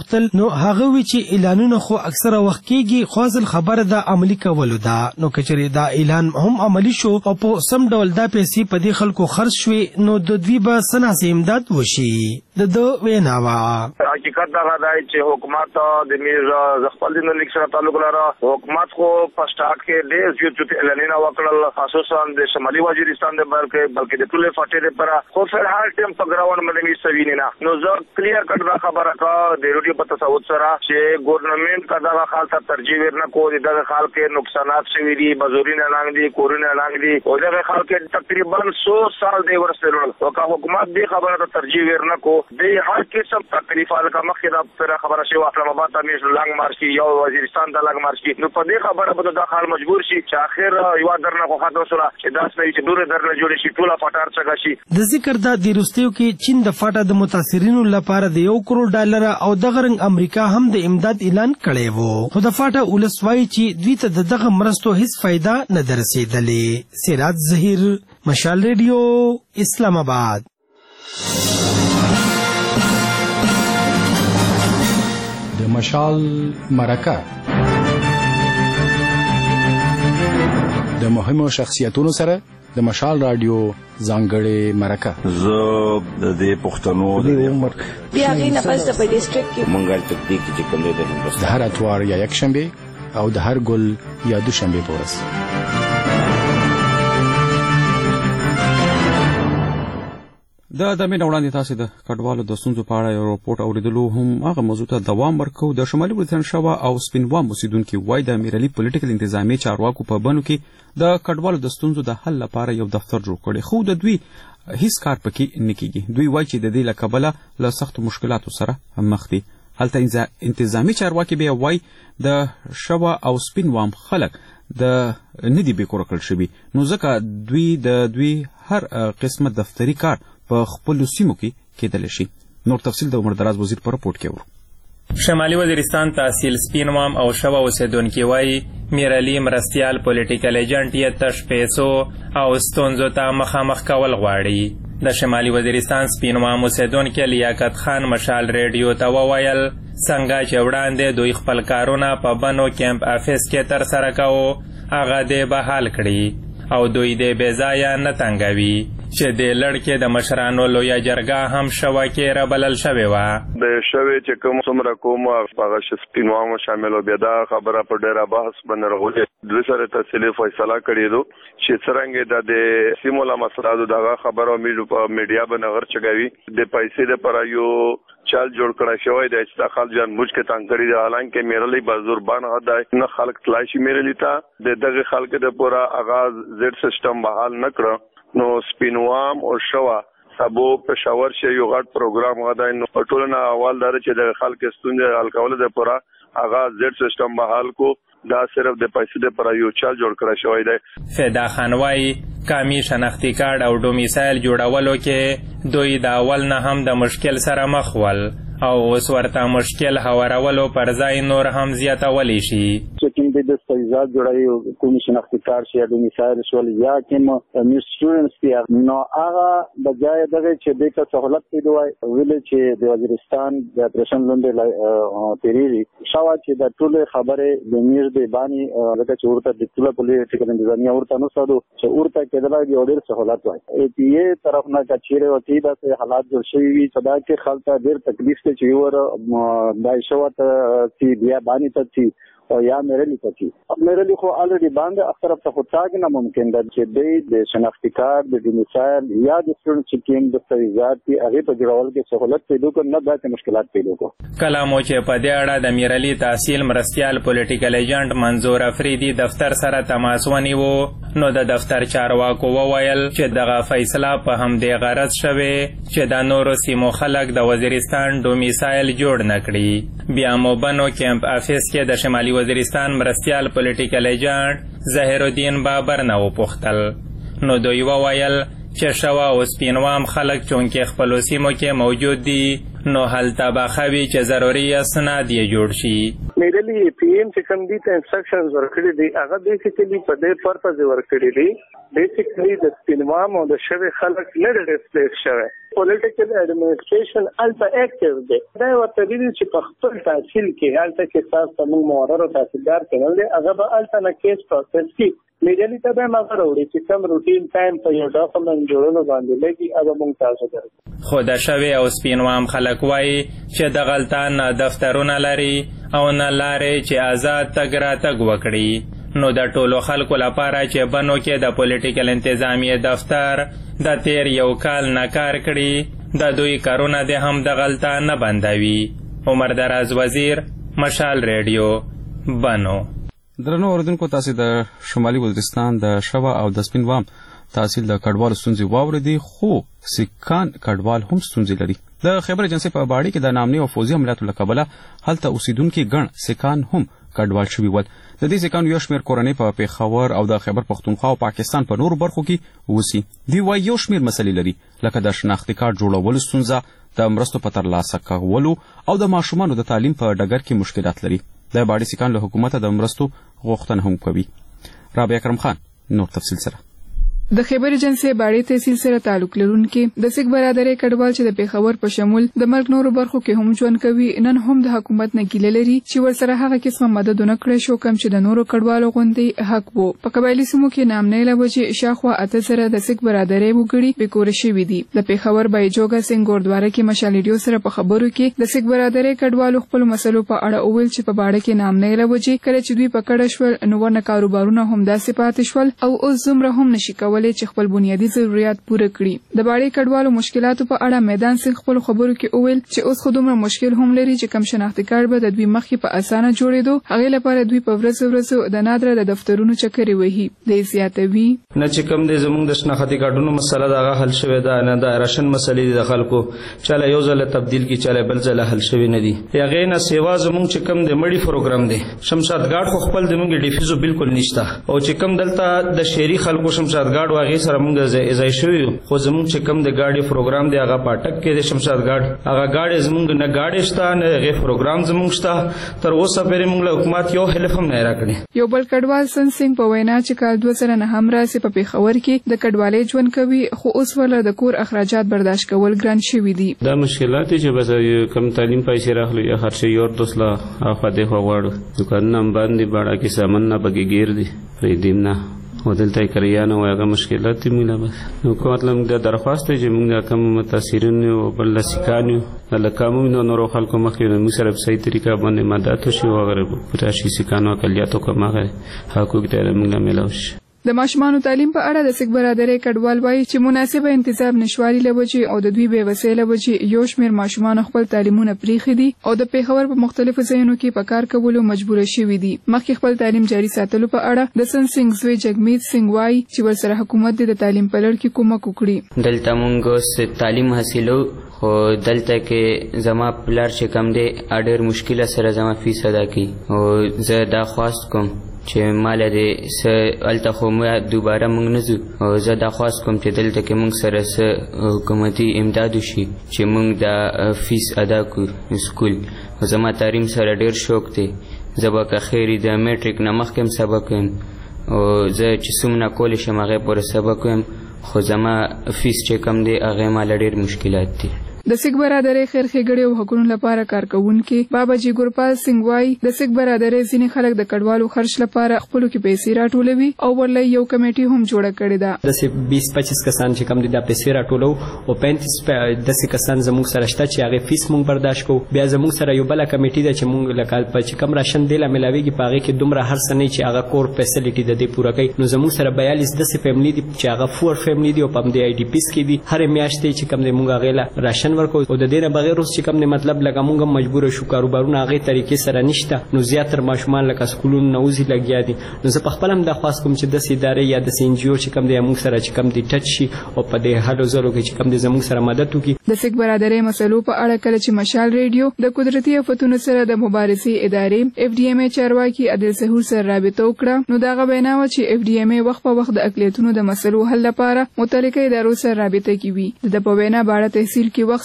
وغوښتل نو هغه وی چې اعلانونه خو اکثره وخت کېږي خو اصل خبره د عملی کولو ده. نو کچری دا اعلان هم عملی شو او په سم ډول دا پیسې په دې خلکو خرج شوې نو د دوی به سناسي امداد وشي. د دو وینا وا حقیقت دا دی چې حکومت د میر خپل د لیک سره تعلق لري. حکومت خو په سٹارټ کې ډېر زیات اعلانونه وکړل خصوصا د شمالي وزیرستان د بلکې بلکې د ټولې فاټې لپاره خو فر هر ټیم په ګراوند باندې سوینه نه. نو زه کلیر کټ دا خبره کا د روډي په تصوت سره چې ګورنمنت کا دا حال ته ترجیح ورنه کو د حال کې نقصانات شوي دي بزورینه لاندې دي کورونه لاندې دي او دا حال کې تقریبا سو سال دی ورسره او کا حکومت دې خبره ته ترجیح ورنه کو د هر قسم تکلیفات کا مخه دا خبره شي اسلام آباد ته میش لنګ مارشي یو وزیرستان ته لنګ مارشي نو په دې خبره به دا حال مجبور شي چې اخر یو درنه خو خاطر سره چې داس نه چې ډوره درنه جوړ شي ټوله فټار څنګه شي. د ذکر دا د روسیو کې چین د فاټا د متاثرینو لپاره د یو کروڑ ډالر او د غرنګ امریکا هم د امداد اعلان کړی وو خو د فاټا ولسوای چې دوی ته دغه مرستو هیڅ فائدہ نه درسېدلې. سراج ظهیر مشال ریډیو اسلام آباد. د مشال مرکه د مهمو شخصیتونو سره د مشال رادیو ځانګړې مرکه. زه د دې پښتنو د عمر بیا غي نه پس د ډیسټریکټ کې مونږه تکدیک چې کوم دی د هندوستان د هر اتوار یا یک شنبه او د هر ګل یا دوشنبه پورس. د دمه وړاندې تاسو د کډوالو د ستونزو په اړه یو راپورټ اوریدلو هم هغه موضوع ته دوام ورکو. د شمالي وزیرستان شوا او سپینوام اوسیدونکو وای د امیرعلی پولیټیکل انتظامی چارواکو په بنو کې د کډوالو د ستونزو د حل لپاره یو دفتر جوړ کړي خو د دوی هیڅ کار پکې نه کیږي. دوی وای چې د دې لکبله له سخت مشکلاتو سره مخ دي. هلته انتظامی چارواکي به وای د شوا او سپینوام خلک د ندی به کور کړل شوی نو ځکه دوی د دوی هر قسمه دفتری کار په خپل سیمو کې کېدل شي. نور تفصیل د عمر دراز وزیر په راپورټ کې ورو. شمالي وزیرستان تحصیل سپینوام او شوا اوسیدونکي وایي میرعلی مرستیال پولیټیکل ایجنټ یې تش پیسو او ستونزو ته مخامخ کول غواړي. د شمالي وزیرستان سپینوام اوسیدونکي لیاقت خان مشال ریډیو ته وویل څنګه چې وړاندې دوی خپل کارونه په بنو کیمپ افیس کې تر سره کوو هغه دې بحال کړي او دوی دې بې ځایه نه تنګوي چې د لړکې د مشرانو لویه جرګه هم شوه کې رابلل شوې وه. د شوې چې کوم څومره کوم هغه سپینوام شامل و بیا دا خبره په ډېره بحث باندې راغلې دوی سره تفصیلي فیصله کړې دو چې څرنګه د د سیمو له مسلاتو دغه خبره په میډیا باندې غرچګوي د پیسې لپاره یو چال جوړ کړی شوی دی چې خلک جان موږ کې تنګ کړي دي حالانکه میرعلی بازور بان هدا نه خلک تلاشي میرعلی ته د دغه خلک د پورا آغاز زیډ سیستم بحال نه کړ نو سپینوام او شوا سبو پېښور شي یو غټ پروګرام غدا نو ټولنه اول دار چې د خلک ستونزې حل کول د پورا آغاز زیډ سیستم بحال کو دا صرف د پیسې د پر یو چال جوړ کړی شوی دی. فدا خانوای کامی شناختی کارت او ډومیسایل جوړولو کې دوی د اول نه هم د مشکل سره مخ ول او اوس ورته مشکل هوارولو پر ځای نور هم زیاتولی شي. چې کوم د دستاویزات جوړوي کوم شناختی کارت شي ډومیسایل شول یا کوم میس سټوډنټس دی نو هغه د ځای دغه چې د ته سہولت پیدا وي ویل چې د وزیرستان د اپریشن لاندې تیری شاوه چې د ټول خبره د میر د بانی لکه چې ورته د ټول پولیټیکل انتظامیه ورته نو ساده چې ورته کېدل دی ډېر سہولت وي. ای پی ای طرف نه کچېره وتی دا حالات جوړ شوي وي چې دا کې خلک ډېر تکلیف چې یو د شوت چې بیا باندې ته چې او یا میرعلی ته چې میرعلی خو الریډي باندې اکثر په خطاګ نه ممکن ده چې د شناختی کارت د ډومیسایل یا د سټوډنټ سکیم د دستاویزات په هغه په جوړول کې سہولت پیدا کړي نه داسې مشکلات پیدا کړي. کلامو چې په دې اړه د میرعلی تحصیل مرستیال پولیټیکل ایجنټ منظور افریدي دفتر سره تماس ونیو نو د دفتر چارواکو وویل چې دغه فیصله په همدې غرض شوې چې د نورو سیمو خلک د وزیرستان ډومیسایل جوړ نه کړي. بیا مو بنو کیمپ افیس کې د شمالي وزیرستان مرستیال پولیټیکل ایجنټ ظاهر الدین بابر نه وپوښتل نو دوی وویل چې شوا او سپینوام خلک چونکې خپلو سیمو کې موجود دي نو هلته به ښه وي چې ضروري اسناد یې جوړ شي. میډلي پی ایم چې کوم دي ته انسټرکشنز ورکړي دي هغه بیسیکلی په دې پرپز ورکړي دي بیسیکلی د سپینوام او د شوی خلک نه ډیسپلیس شوی پولیټیکل اډمنسټریشن الته اکټیو دی دا ورته دي چې په خپل تحصیل کې هلته کې تاسو موږ مورر او تحصیلدار کېنل دي هغه به الته نه کیس پروسس کی میډلي ته به مګر وړي چې کوم روټین ټایم په یو ډاکومنت جوړولو باندې لګي هغه موږ تاسو درکو. خو د شوی او سپینوام خلک وایي چې د غلطان نه دفترونه لري او نه لارې چې آزاد تګ راتګ وکړي. نو د ټولو خلکو لپاره چې بنو کې د پولیټیکل انتظامیې دفتر د تیر یو کال نه کار کړي د دوی کارونه د هم د غلطان نه بندوي. عمر دراز وزیر، مشال ریډیو، بنو. درنو اوریدونکو، تاسو د شمالي وزیرستان د شوا او د سپینوام تحصیل د کډوالو ستونزې واوریدې، خو سکان کډوال هم ستونزې لري. د خیبر ایجنسۍ په باړې کې د نامني او فوزي عملیاتو له کبله هلته اوسیدونکي ګڼ سکان هم کډوال شوي ول. د دې سکانو یو شمېر کورنۍ په پیښور او د خیبر پښتونخوا او پاکستان په نورو برخو کې اوسي. دوی وایي یو شمېر مسلې لري، لکه د شناختي کارت جوړولو ستونزه، د مرستو په ترلاسه کولو او د ماشومانو د تعلیم په ډګر کې مشکلات لري. د باړې سکان له حکومته د مرستو غوښتنه هم کوي. رابعه کرم خان نور تفصیل سره. د خیبر ایجنسۍ باړې تحصیل سره تعلق لرونکي د سیک برادرۍ کډوال چې د پیښور په شمول د ملک نورو برخو کې هم ژوند کوي نن هم د حکومت نه ګیله لري چې ورسره هغه قسمه مدد ونه کړی شو کوم چې د نورو کډوالو غوندې حق وو. په قبایلي سیمو کې نامنۍ له وجې شاوخوا اته زره د سیک برادرۍ وګړي بېکوره شوي دي. د پیښور بایجوګا سنګ ګوردواره کې مشال ریډیو سره په خبرو کې د سیک برادرۍ کډوالو خپلو مسلو په اړه وویل چې په باړه کې نامنۍ له وجې کله چې دوی په کډه شول نو ورنه کاروبارونه هم داسې پاتې شول او اوس زمره هم نشي کولی چې خپل بنیادي ضرورت پوره کړي. د باړې کډوالو مشکلاتو په اړه میدان سنگ خپل خبرو کې وویل چې اوس خو دومره مشکل هم لري چې کم شناختی کارت به د دوی مخکې په اسانه جوړېدو هغې لپاره دوی په ورځو ورځو د نادره د دفترونو چکرې وهي. دی زیاتوي نه چې کوم دی زموږ د شناختی کارتونو مسله د هغه حل شوې ده، نه د راشن مسلې دي د خلکو چاله یو ځله تبدیل کی چاله بل ځله حل شوې نه دي. هغې نه سیوا زموږ چې کوم د مړی پروګرام دی شمشاد ګارد خو خپل زموږ ډیفیزو بالکل نشته او چې کوم دلته د شهري خلکو شمشاد ګارد واغې سره موږ ځای شوی خو زموږ چې کوم د ګاډي پروګرام دی هغه پاټک کې د شمشاد ګارد هغه ګاډي زموږ نه ګاډي شته نه هغه پروګرام زموږ شته. تر اوسه پورې موږ له حکومت یو هلف هم نه راکړي. یو بل کډوال سن سنگ په وینا چې کال دوه زره نه هم راسي په پیښور کې د کډوالۍ ژوند کوي خو اوس ولر د کور اخراجات برداشت کول ګران شوي دي. دا مشکلات چې بس کم تعلیم پیسې راخلي یا خرچه یور دوسلا افا ده غواړو دکانونه باندې باړه کې سامان نه بګي ګیر دي پرې نه او دلته کریانه او هغه مشکلات دي موږ بس نو کوم مطلب د درخواست چې موږ کوم متاثرین او بل لسکانیو لکامو نو نور خلکو مخکې موږ سره په صحیح طریقه باندې مدد وشي او هغه پراشي سکانو اقلیتو کومه حقوق ته موږ ملوش. د ماشومانو تعلیم په اړه د سیک برادرۍ کډوال وایي چې مناسبه انتظام نشوالي له وجې او د دوی بې وسیله وجې یو شمېر ماشومان خپل تعلیمونه پریښي دي او د پیښور په مختلفو ځایونو کې په کار کولو مجبوره شوي دي. مخکې خپل تعلیم جاري ساتلو په اړه د سن سنگ زوی جګمیت سنگ وایي چې ورسره حکومت د تعلیم په لړ کې کومک وکړي. دلته مونږ تعلیم حاصلو خو دلته کې زما پلار چې کم دی اډیر مشکله سره زما فیس ادا کوي او زه دا خواست کوم چې مال دې س الته خو مې دوباره مونږ نه ځو او زه دا خواست کوم چې دلته کې مونږ سره س حکومتي امداد وشي چې مونږ دا فیس ادا کړو سکول. زما تعلیم سره ډیر شوق دی، زه به که خیري د میټریک نه مخکې هم سبق وایم او زه چې څومره کولی شم هغې پورې سبق وایم خو زما فیس چې کم دی هغې ماله ډیر مشکلات دي. د سیک برادرۍ خیر ښېګړې او حقونو لپاره کارکوونکي بابا جي ګورپال سنگ وایي د سیک برادرۍ ځینې خلک د کډوالو خرچ لپاره خپلو کې پیسې راټولوي او ورله یو کمیټي هم جوړه کړې ده. داسې بیس پچیس کسان چې کم دي دا پیسې راټولو او پینتیس داسې کسان زموږ سره شته چې هغې فیس موږ برداشت کوو. بیا زموږ سره یو بله کمیټي ده چې موږ لکه چې کم راشن دی له میلاویږي په هغې کې دومره هر څه نه چې هغه کور فیسلیټي د دې پوره کوي. نو زموږ سره بیالیس داسې فیملي دي چې هغه فور فیملي دي او په همدې آی ډي پیس کې دي. هرې میاشتې چې کم دی موږ هغې له راشن ورکوو او د دې نه بغیر اوس چې کوم نه مطلب لکه مونږ هم مجبور شو کاروبارونه هغه طریقې سره نشته نو زیاتره ماشومان لکه سکولونو نه وځي لګیا دي. نو زه په خپل هم دا خواست کوم چې داسې ادارې یا داسې ان جی او چې کوم دی موږ سره چې کوم دی ټچ شي او په دې هلو ځلو کې چې کوم دی زموږ سره مدد وکړي. د سیک برادرۍ مسلو په اړه کله چې مشال ریډیو د قدرتي آفتونو سره د مبارزې ادارې اف ډي ایم ای چارواکي عادل ظهور سره رابطه وکړه نو دغه وینا و چې اف ډي ایم ای وخت په وخت د اقلیتونو د مسلو حل لپاره متعلقه ادارو سره رابطه کوي. د په وینا باندې تحصیل کې وخت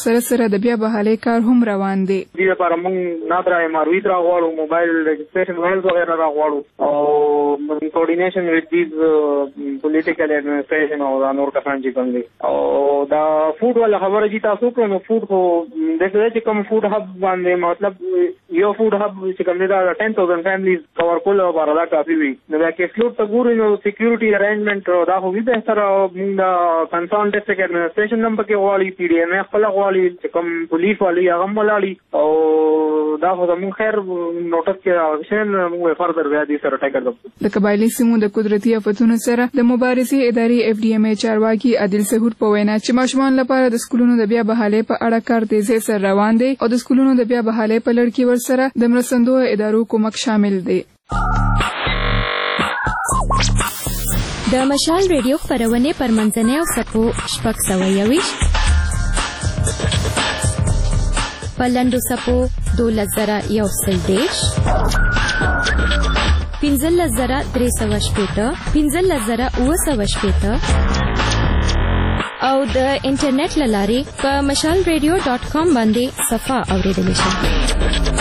سره سره د بیا بحالي کار هم روان دی. دې لپاره موږ نادرا ماروي را غواړو، موبایل رجسټریشن وایل وغیرہ را غواړو او کوارډینیشن وذ دیز پولیټیکل ایڈمنسټریشن او نور کسان چې کوم دي. او دا فوډ ولا خبره چې تاسو کړو نو فوډ خو دغه چې کوم فوډ هب باندې مطلب یو فوډ هب چې کوم دی دا ten thousand فیملیز کور کول او باردا کافي وي. نو دا کې فلوټ ته ګوري نو سکیورټي ارینجمنٹ دا خو وی به سره موږ کنسرن ډسټریکټ ایڈمنسټریشن نمبر کې غواړي، پی ډی ایم اف خپل غواړي چې کوم پولیس والی هغه ملالي او دا خو زموږ خیر نوټس کې اکشن موږ فردر بیا دې سره ټاکل کوو. د قبایلی سیمو د قدرتي آفتونو سره د مبارزې ادارې اف ډي ایم ای چارواکي عادل سهور په وینا چې ماشومان لپاره د سکولونو د بیا بحالي په اړه کار تیزی سره روان دی او د سکولونو د بیا بحالي په لړ کې ورسره د مرستندو ادارو کومک شامل دی. د مشال ریډیو خپرونې پر منځنۍ او سپو شپږ سوه یویشت په لنډو څپو دولس زره یو سل دېرش پنځلس زره درې سوه شپېته پنځلس زره اووه سوه شپېته او د انټرنیټ له لارې په مشال ریډیو ډاټ کام باندې صفحه اورېدلی شئ.